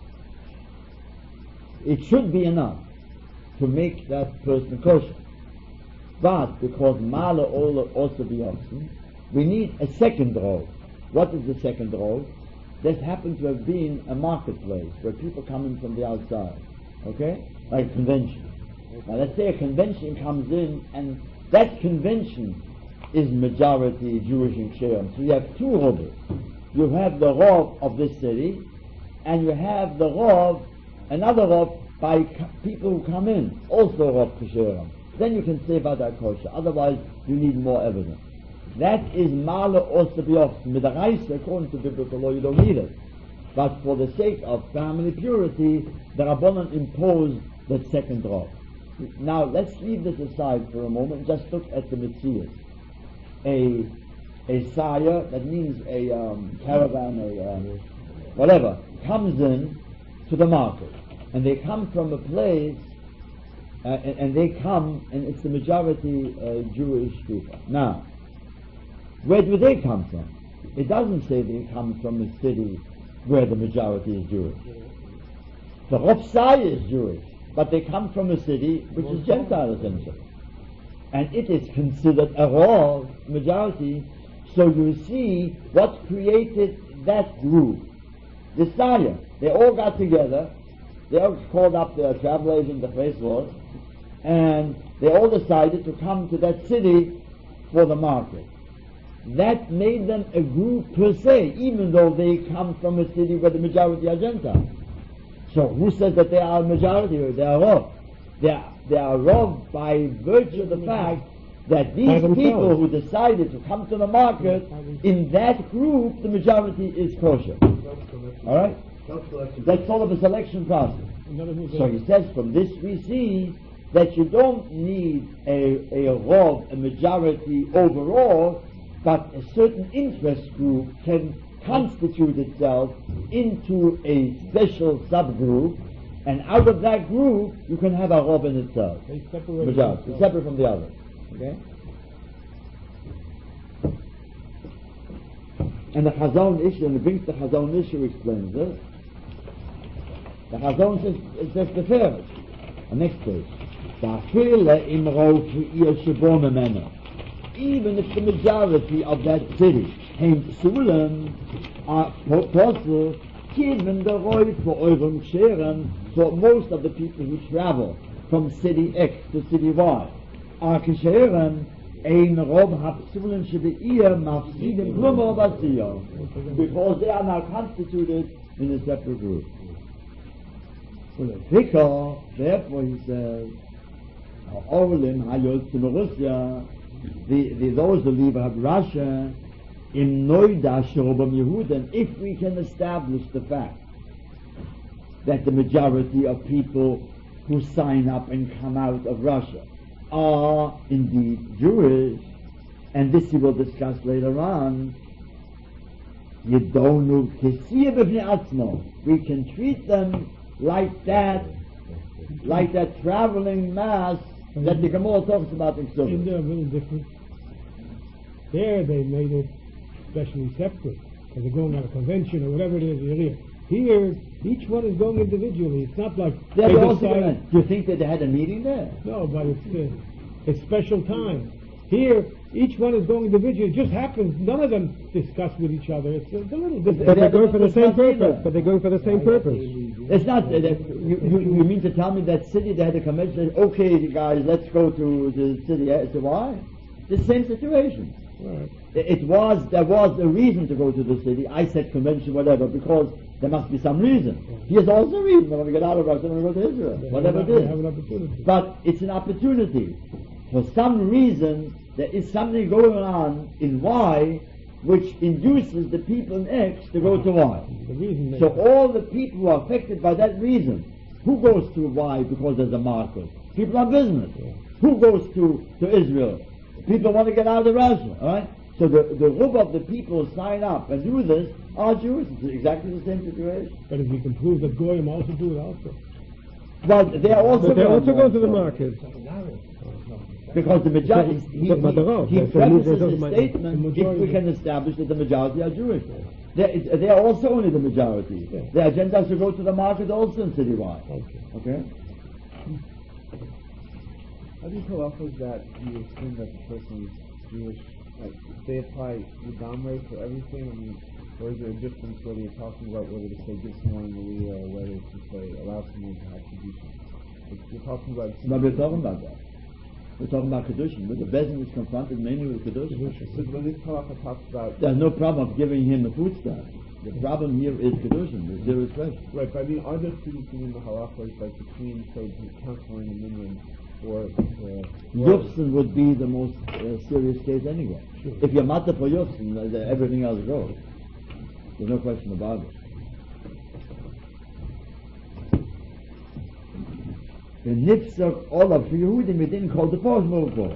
it should be enough to make that person kosher. But because Mala also be option, we need a second row. What is the second row? This happens to have been a marketplace where people come in from the outside. Okay? Like a convention. Now let's say a convention comes in, and that convention is majority Jewish in Shem. So you have two Rovers. You have the Rov of this city, and you have the Rov, another Rov by people who come in, also Rov Kesherem. Then you can say about that kosher. Otherwise, you need more evidence. That is Mala Osabios. Midaraisa, according to biblical law, you don't need it. But for the sake of family purity, the Rabbanan imposed the second Rov. Now, let's leave this aside for a moment and just look at the Metzias. A a sire, that means a um, caravan, a um, whatever, comes in to the market. And they come from a place, uh, and, and they come, and it's the majority uh, Jewish people. Now, where do they come from? It doesn't say they come from a city where the majority is Jewish. The Rov is Jewish, but they come from a city which is Gentile essentially. And it is considered a Rov majority, so you see what created that group. The Sire, they all got together, they all called up their travel agent, the face was, and they all decided to come to that city for the market. that made them a group per se, even though they come from a city where the majority are Gentiles. So who says that they are a majority or they are Rov? They are, they are Rov by virtue of the fact that these people who decided to come to the market, in that group the majority is kosher. Alright? That's all of a selection process. So he says from this we see that you don't need a, a Rov, a majority overall, but a certain interest group can constitute itself into a special subgroup, and out of that group you can have a Rov in itself. They separate Majority, it's separate from the other. Okay? And the Chazon issue, and the brings the Chazon issue explains this. The Chazon says, it says the first. The next page. Even if the majority of that city came Sulam are possible, given the roy for eurem sheren, for most of the people who travel from city X to city Y, are ksheren ein rob hapsulen shebeir mafsidim klumo basiyah, because they are now constituted in a separate group. Therefore he says, Olim hayot to Russia, the, the those who leave have Russia in Noida Shorobam Yehudan, if we can establish the fact that the majority of people who sign up and come out of Russia are indeed Jewish, and this he will discuss later on, Yidonu Kesiyah b'fnei atzmo, we can treat them like that, like that traveling mass that the Gemara talks about in Sukkot. And they're a little different. There they made it especially separate, because they're going on a convention or whatever it is. Here, here each one is going individually. It's not like They're they also decide- gonna- do you think that they had a meeting there? No, but it's uh, a special time. Here, each one is going individually. It just happens. None of them discuss with each other. It's, it's a little different. But they're going for the same It's not either. purpose. But they're going for the same purpose. It's not, uh, that you, you, you mean to tell me that city they had a convention, said, okay you guys, let's go to the city, I said, why? The same situation. Right. It it was, there was a reason to go to the city. I said convention, whatever, because there must be some reason. Here's also a reason. I want to get out of Russia, I want to go to Israel. They Whatever have, it they is. have an opportunity. But it's an opportunity. For some reason, there is something going on in Y which induces the people in X to go to Y. The reason they So all the people who are affected by that reason, who goes to Y because there's a market? People on business. Yeah. Who goes to, to Israel? People want to get out of Russia, alright? So the, the rub of the people who sign up and do this are Jews. It's exactly the same situation. But if we can prove that Goyim also do it also. Well, they are also But they going also go to the so. market. Because the majority, But- he, but- but they're all- he, he so it means prefaces there's his no- statement, the if majority- we can establish that the majority are Jewish. They're, they are also only the majority. Yeah. There are Gentiles who go to the market also in City Y. Okay. Okay? How do you tell offers that you assume that the person is Jewish? Like, they apply Udamre for everything? I mean, or is there a difference whether you're talking about whether to say give someone an Aliyah or whether to say allow someone to have Kedusha? If you're talking about... But we're talking about that. We're talking about Kedushin. The Bezin is confronted mainly with Kedushin. So when this halacha talks about... There's no problem of giving him a food stamp. The problem here is Kedushin. There's zero question. Right, but I mean, are there students in the halachas, like between, say, counseling and minion, or... Uh, Yufsin would be the most uh, serious case anyway. Sure. If you're matter for Yufsin, uh, everything else goes. There's no question about it. The Nifsach Olav for Yehudim, we didn't call the Posh Mulko.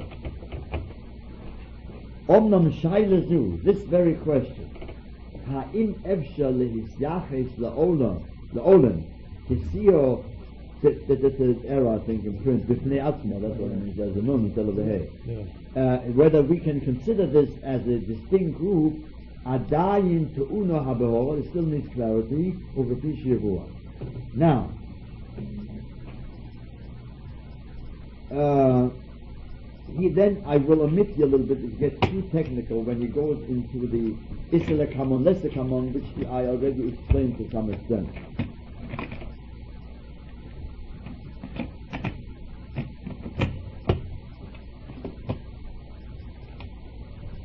Omnam Shaila Zu, this very question. Ha'im Efsha lehisyaches la'olam, la'olam, Kesio, that's an error I think in print, B'fnei Atzma, that's what it means, there's a nun instead of a hey. Yeah. Uh, whether we can consider this as a distinct group, Adayin Tu'uno HaBehor, it still needs clarity, over Pishi Yehuah. Now, uh, he then, I will omit you a little bit, it gets too technical when he goes into the Isla Kamon, Lesser Kamon, which I already explained to some extent.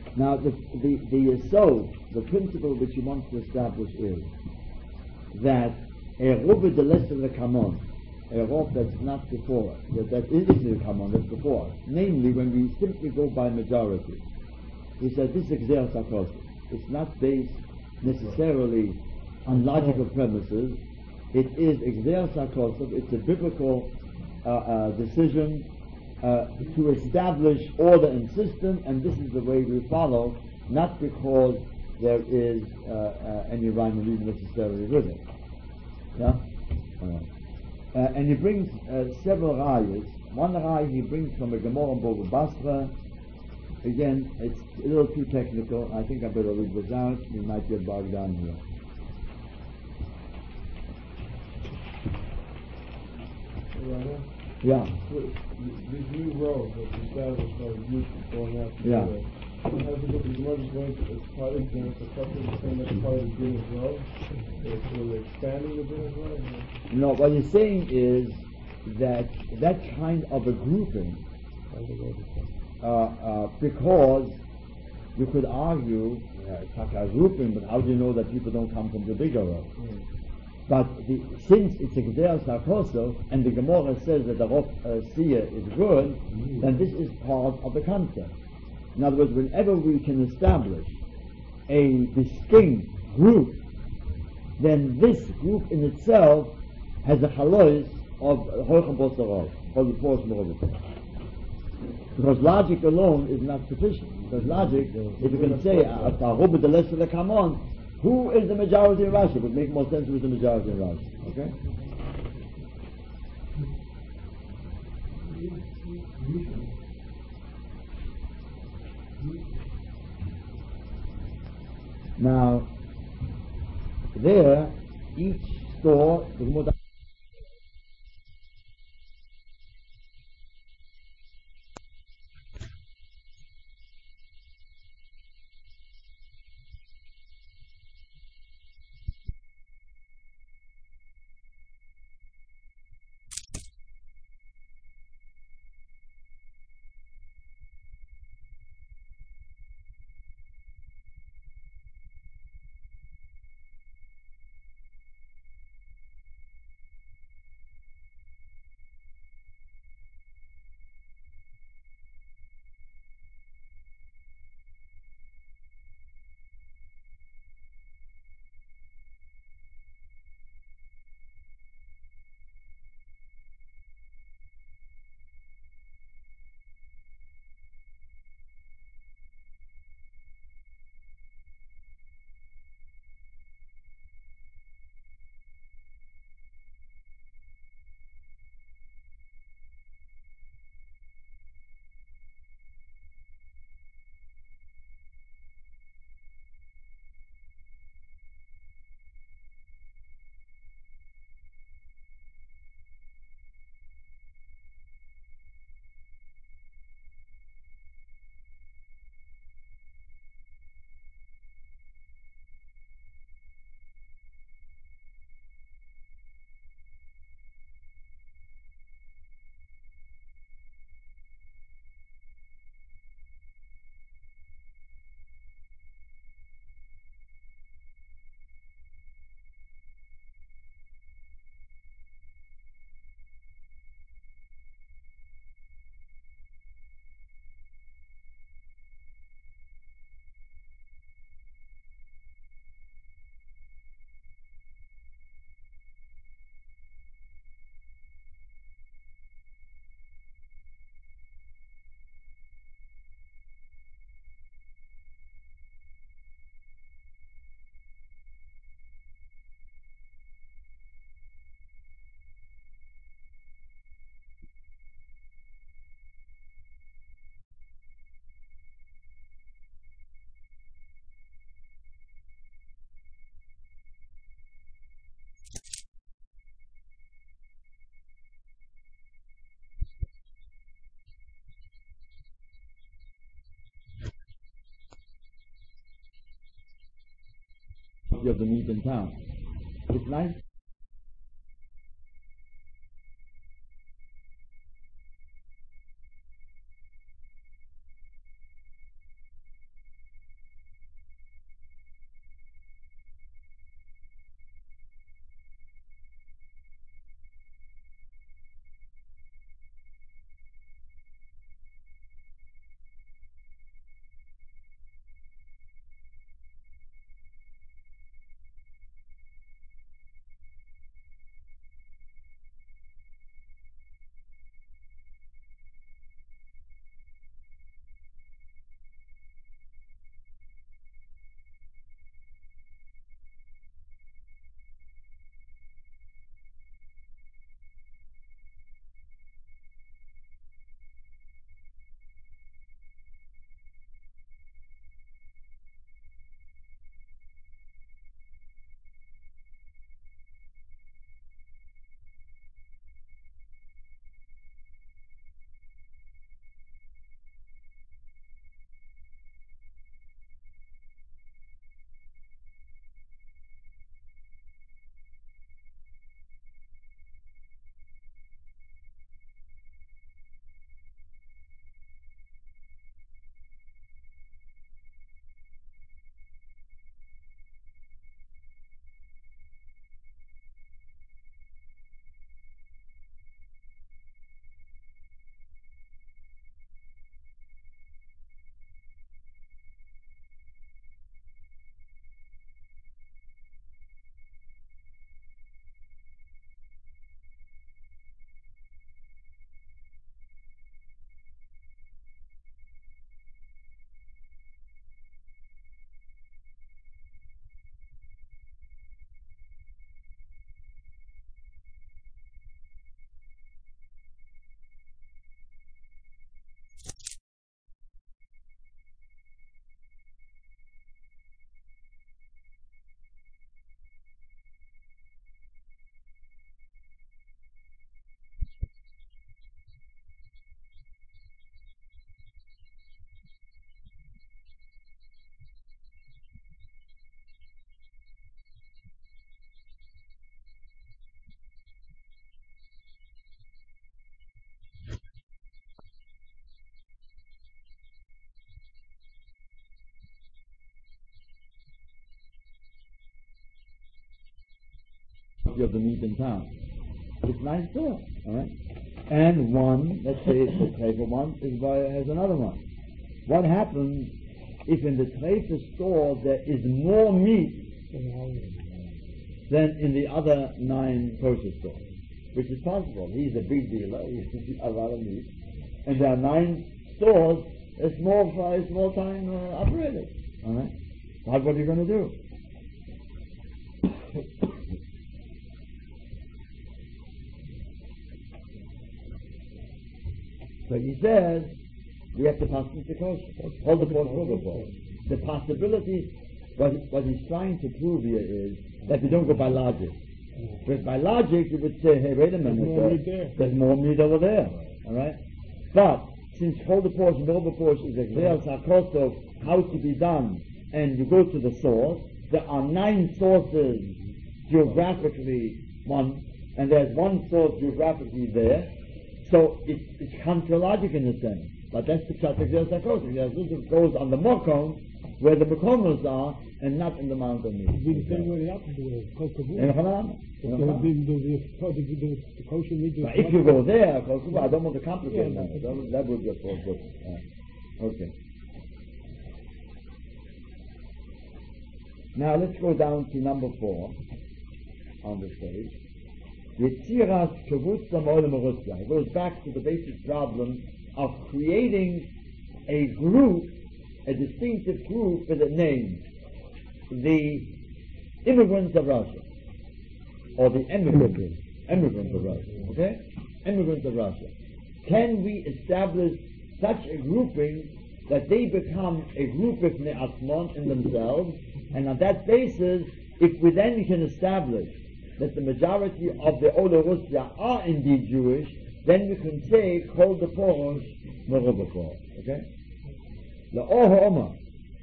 Now, the the the yesod, the principle which you want to establish is that a rubber de lesser the kamon, a rob that's not before us, that, that is the kamon that's before us. Namely, when we simply go by majority, we said this is exer sakos. It's not based necessarily on logical premises. It is exer sakos. It's a biblical uh, uh, decision uh, to establish order and system, and this is the way we follow, not because there is uh, uh, any rhyme or reason necessarily with it. Yeah? Uh, uh, and he brings uh, several rayas. One raya he brings from a Gemara in Bava Basra. Again, it's a little too technical. I think I better read this out. We might get bogged down here. Yeah. These new roads that the established by the youth going out Yeah. together, how does it look? Is the mother's going to, as part of the construction, the same as part of the Guinness Road? So we're expanding the Guinness Road? No, what he's saying is that that kind of a grouping, uh, uh, because you could argue, uh, it's like a grouping, but how do you know that people don't come from the bigger road? Mm. But the, since it's a Geder Sarkoso, and the Gemara says that the Rof uh, Seer is good, mm. then this is part of the concept. In other words, whenever we can establish a distinct group, then this group in itself has a chalois of Hoichem Bosarov, or the Porsche Morobot. Because logic alone is not sufficient. Because logic, if you can say, Aruba the lesser the come on, who is the majority in Russia? It would make more sense who is the majority in Russia. Okay? Now, there, each store, the Gemara of the meat in town. It's nice. majority of the meat in town. It's nine stores, all right? And one, let's say the Treifa one, is by, has another one. What happens if in the Treifa store there is more meat than in the other nine kosher stores? Which is possible. He's a big dealer, he has a lot of meat. And there are nine stores, a small fry, small time uh, operators. All right? What, what are you going to do? So he says, we have to pass the kosher. Hold the kosher. The possibility, what, what he's trying to prove here is that we don't go by logic. Because by logic, you would say, hey, wait a minute, There's more uh, meat there. there's more meat over there. All right? But since Chol the Porch and Over Porch is a real cost of how to be done, and you go to the source, there are nine sources geographically, one, and there's one source geographically there, so it, it comes to logic in a sense. But that's the Pshat of It goes on the Mokom, where the Mokomos are, and not in the mountain. It'd be the same way the opposite way. In Hanan. So it'd be the, the, the, the, the kosher meat. But if you go there, I don't want to complicate that. That would, that would just go good. Uh, okay. Now let's go down to number four on the page. Yetziras Kavutza Mo'olam Rusya. It goes back to the basic problem of creating a group, a distinctive group with a name, the immigrants of Russia, or the emigrants, emigrants of Russia, okay? Immigrants of Russia. Can we establish such a grouping that they become a group of Ne'atzmon in themselves, and on that basis, if we then can establish that the majority of the Ola Russia are indeed Jewish, then we can say, Kol the Porosh, Merubah Porosh, okay? The Ohoma,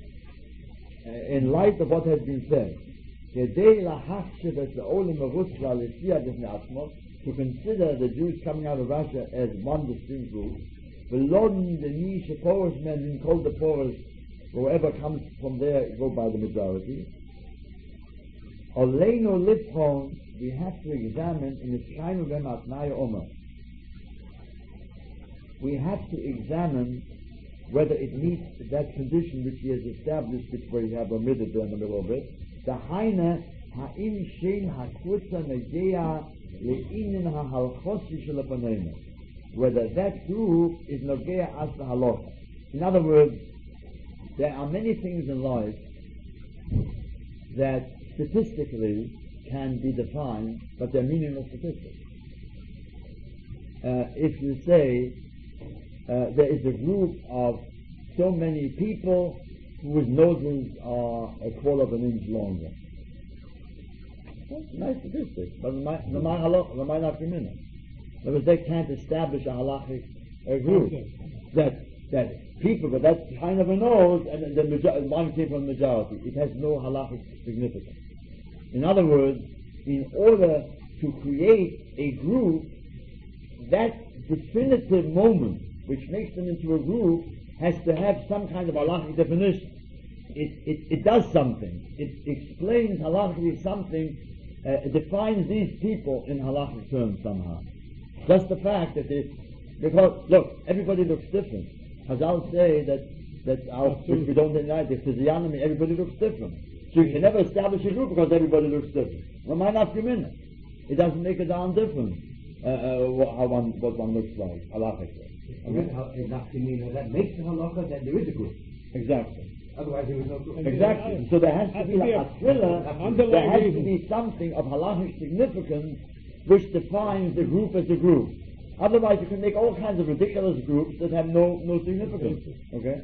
in light of what has been said, to consider the Jews coming out of Russia as one distinct group, the Lodin, the Nish, the Porosh men, in Kol the Porosh, whoever comes from there, go by the majority. Oleino Lipron, we have to examine in the Shine of Atnaya Omer. We have to examine whether it meets that condition which he has established, which we have omitted there in the middle of it. The Haina Ha'im Shein HaKutza Negea Le'inin HaHalchosi Shel HaPanema. Whether that group is Negea as the Halacha. In other words, there are many things in life that statistically can be defined, but they're meaningless statistics. Uh, if you say uh, there is a group of so many people whose noses are a quarter of an inch longer. That's a nice statistic, but the might not be minute. Because they can't establish a halachic a group that that people with that kind of a nose and the major- one came from the majority. It has no halachic significance. In other words, in order to create a group, that definitive moment which makes them into a group has to have some kind of halachic definition. It, it, it does something. It explains halachically something, uh, it defines these people in halachic terms somehow. Just the fact that they, because, look, everybody looks different. Chazal say that, that our, which we don't deny, the physiognomy, everybody looks different. So you can never establish a group because everybody looks different. Well, might not come in. It doesn't make a darn difference uh, uh, how one, what one looks like, halachically. Okay? That makes the halacha that there is a group. Exactly. Otherwise there is no group. Exactly. So there has to be a thriller, there has to be something of halachic significance which defines the group as a group. Otherwise you can make all kinds of ridiculous groups that have no, no significance. Okay?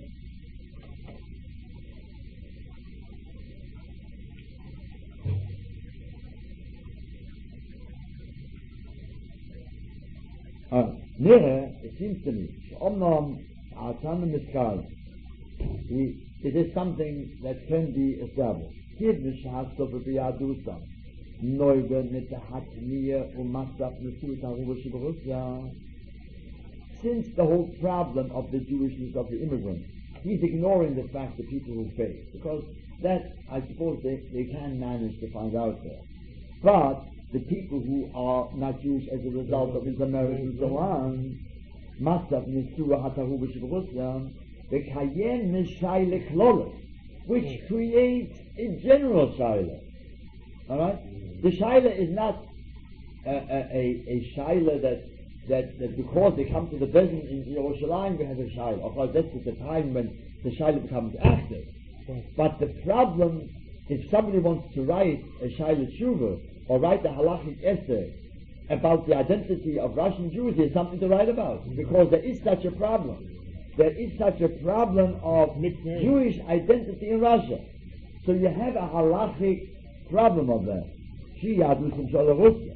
Uh, Nere, it seems to me, Omnom Atana Mitkal, it is something that can be established. Kidnish has to be Adusa. Neuge mit der Hatmir und Matzach Nesut HaRuvash Borussia. Since the whole problem of the Jewishness of the immigrants, he's ignoring the fact that people who face, because that, I suppose, they, they can manage to find out there. But the people who are not Jewish as a result of intermarriage and so on, Matzav Nisura Hatahu B'Shivrusya, the Kayen Mishayle Klolos, which creates a general Shaila. Alright? The Shaila is not a, a, a, a Shaila that, that, that because they come to the Bezin in Yerushalayim, we have a Shaila. Of course, that's at the time when the Shaila becomes active. But the problem, if somebody wants to write a Shaila Tshuva, or write a halachic essay about the identity of Russian Jews, there's something to write about, because there is such a problem. There is such a problem of Jewish identity in Russia. So you have a halachic problem of that. She Yadus in Shalorussia.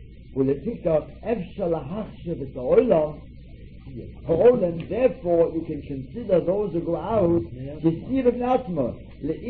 Therefore, you can consider those who go out to steer of Natma.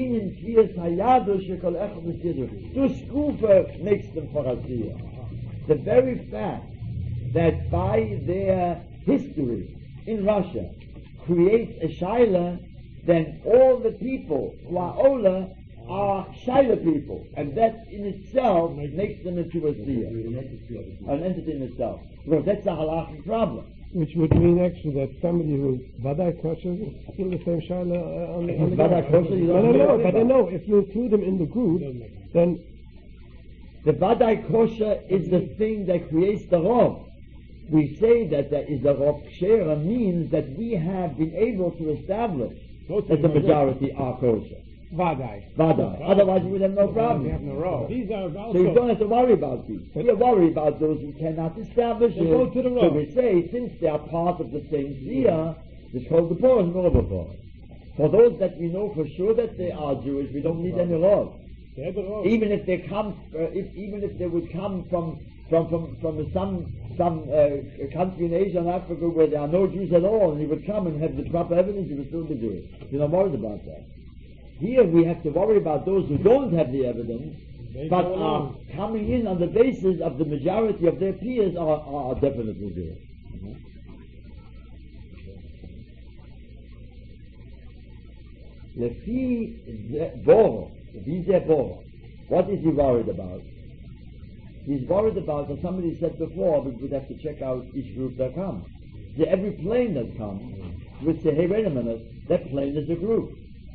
To Skufa makes them for Asiya. The very fact that by their history in Russia creates a Shaila, then all the people who are Ola are Shaila people, and that in itself makes them into a Asiya, an entity in itself. Because that's a halachic problem. Which would mean actually that somebody who's Vadai kosher is still the same Shaila uh, on the on the Vadai kosher, you No, don't no, know no, but I know if you include them in the group, then the Vadai kosher is the thing that creates the Rov. We say that there is a Rov Kshera means that we have been able to establish that the majority are kosher. Vadai. Vadai. Otherwise you would have no problem. They have no row. These are also... So you don't have to worry about these. You worry about those who cannot establish They it. go to the row. So we say, since they are part of the same Ziyah, it's called the Porah and Porah. For those that we know for sure that they are Jewish, we don't need any laws. They're the row. Even if they come, uh, if, even if they would come from from from, from some some uh, country in Asia and Africa where there are no Jews at all, and he would come and have the proper evidence, he would still be Jewish. You're not worried about that. Here we have to worry about those who don't have the evidence, They but go are along. coming in on the basis of the majority of their peers are, are definitely Jewish. Lefi Boro, Vizeh Boro, what is he worried about? He's worried about, as somebody said before, we would have to check out each group that comes. See, every plane that comes would say, hey, wait a minute, that plane is a group.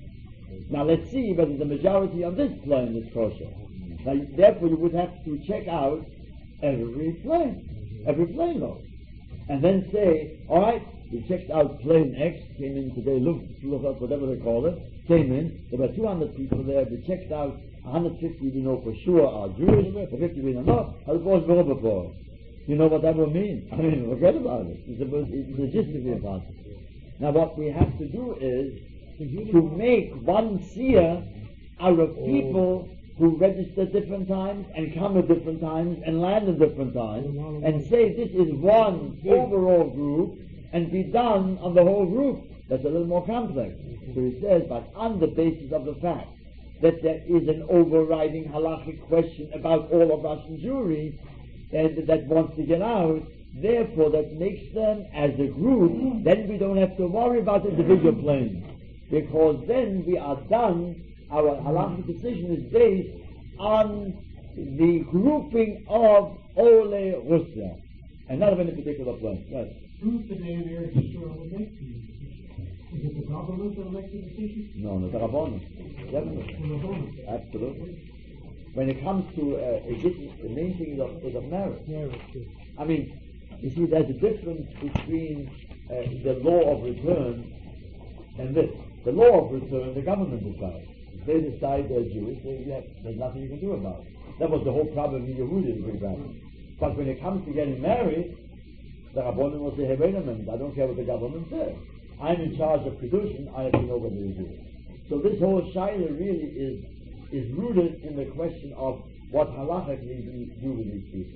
Now let's see whether the majority of this plane is kosher. Now, therefore, you would have to check out every plane, every plane load, and then say, all right, we checked out plane X, came in today, look, look whatever they call it, came in, there were two hundred people there, we checked out one hundred fifty we know for sure are Jewish, for fifty we know not, how it was before. You know what that will mean? I mean, forget about it. It's, a, it's logistically impossible. Now what we have to do is to make one seer out of people who register different times and come at different times and land at different times and say this is one overall group and be done on the whole group. That's a little more complex. So he says, but on the basis of the fact that there is an overriding halachic question about all of Russian Jewry and that wants to get out, therefore that makes them as a group, then we don't have to worry about individual planes. Because then we are done, our halachic decision is based on the grouping of Ole Russia, and not of any particular plane. Yes? Who's the name there to sure will make the Is it the government that will make the decision? No, no, the Rabbanon. Definitely. Absolutely. When it comes to uh, Egyptian, the main thing is of, is of marriage. I mean, you see, there's a difference between uh, the law of return and this. The law of return, the government decides. If they decide they're Jewish, they, yeah, there's nothing you can do about it. That was the whole problem in Yehudim, for example. But when it comes to getting married, the Rabbanim will say, hey, wait a minute, I don't care what the government says. I'm in charge of Kedushin, I have to know whether you're Jewish. So this whole Shaila really is is rooted in the question of what halachically we do with these people.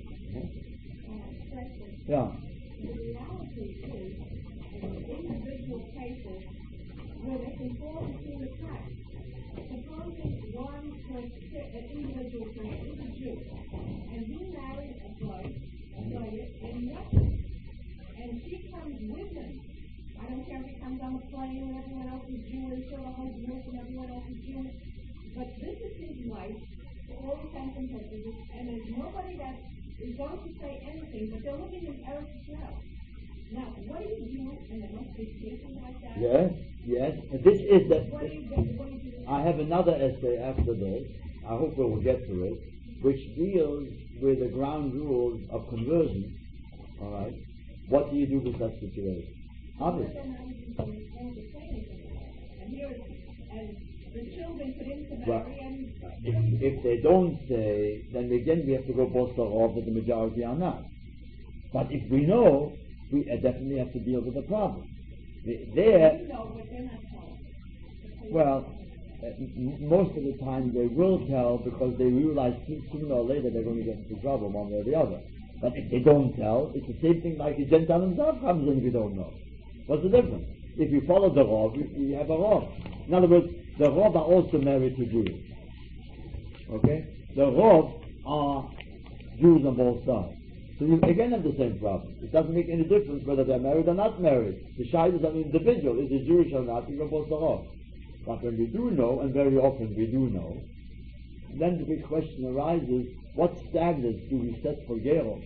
Yeah. The reality is, in individual cases, where they can fall between the cracks. Supposing one was an individual person, he's a Jew, and he married a boy, a lawyer, in Russia, and she comes with him. I don't care if he comes on the plane and everyone else is Jewish, or the husband and everyone else is Jewish, but this is his wife, for all intents and purposes, and there's nobody that is going to say anything, but they're living in Eretz Israel. Now, what do you do in a must situation like that? Yes, yes. And this is the. What do you do? What do you do? I have another essay after this. I hope we will get to it, which deals with the ground rules of conversion. All right. What do you do with such situation? Obviously. And here, and the children put into Well, marry, and if, if they don't say, then again we have to go both the Rav, but the majority are not. But if we know, we uh, definitely have to deal with the problem. The- There, you know, but they're not told. well, uh, m- most of the time they will tell because they realize so- sooner or later they're going to get into trouble one way or the other. But if they don't tell, it's the same thing like the Gentile himself comes in if you don't know. What's the difference? If you follow the Rav, you, you have a Rav. In other words, the Rav are also married to Jews. Okay? The Rav are Jews on both sides. So you again have the same problem. It doesn't make any difference whether they're married or not married. The Shai is an individual. Is it Jewish or not? You go both the Rav. But when we do know, and very often we do know, then the big question arises, what standards do we set for Geros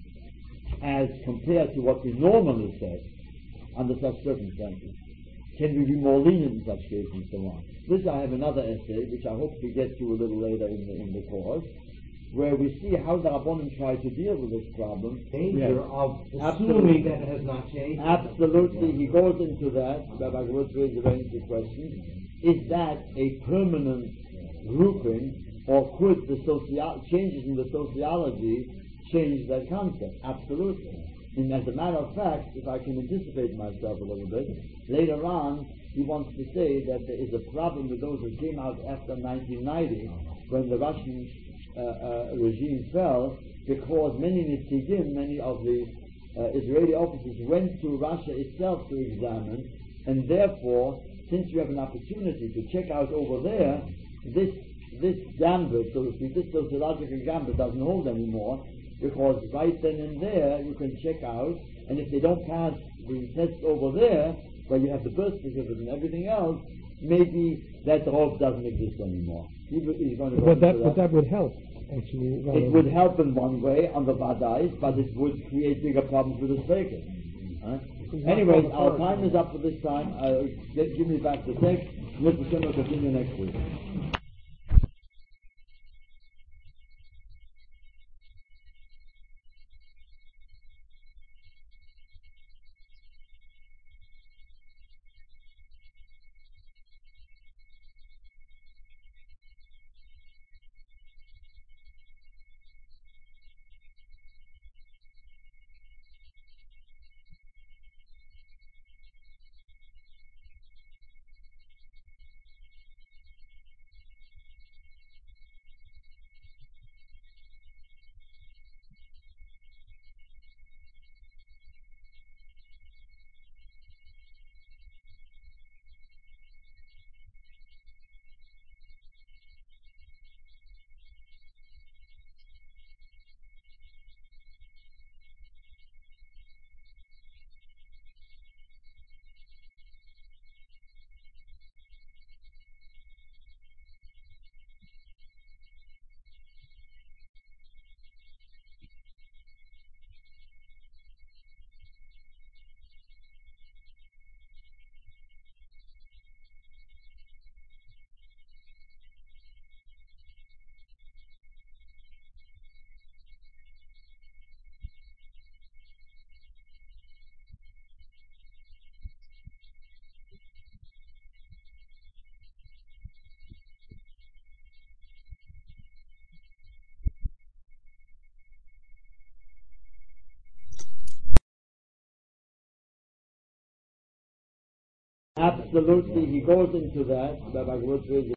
as compared to what we normally set under such circumstances? Can we be more lenient in such cases and so on? This I have another essay, which I hope to get to a little later in the, in the course, where we see how the Rabbanim try to deal with this problem. Danger Yes. of Absolutely. assuming that it has not changed. Absolutely, he goes into that. Rabbi Gewurz raised a very interesting question. Is that a permanent grouping, or could the socio- changes in the sociology change that concept? Absolutely. And as a matter of fact, if I can anticipate myself a little bit, later on he wants to say that there is a problem with those who came out after nineteen ninety, when the Russian uh, uh, regime fell, because many Nitzigim, many of the uh, Israeli officers went to Russia itself to examine, and therefore, since you have an opportunity to check out over there, this this gambit, so to speak, this sociological gambit doesn't hold anymore, because right then and there you can check out, and if they don't pass the test over there, where you have the birth certificate and everything else, maybe that robe doesn't exist anymore. He, he's going to go But that, into but that would help, actually. rather It would than- help in one way on the Vadais, but it would create bigger problems with the Sveikah. Huh? Anyways, our time is up for this time. Uh, get, give me back the text. Mister Shem will continue next week. Absolutely, he goes into that. Rabbi Gewurz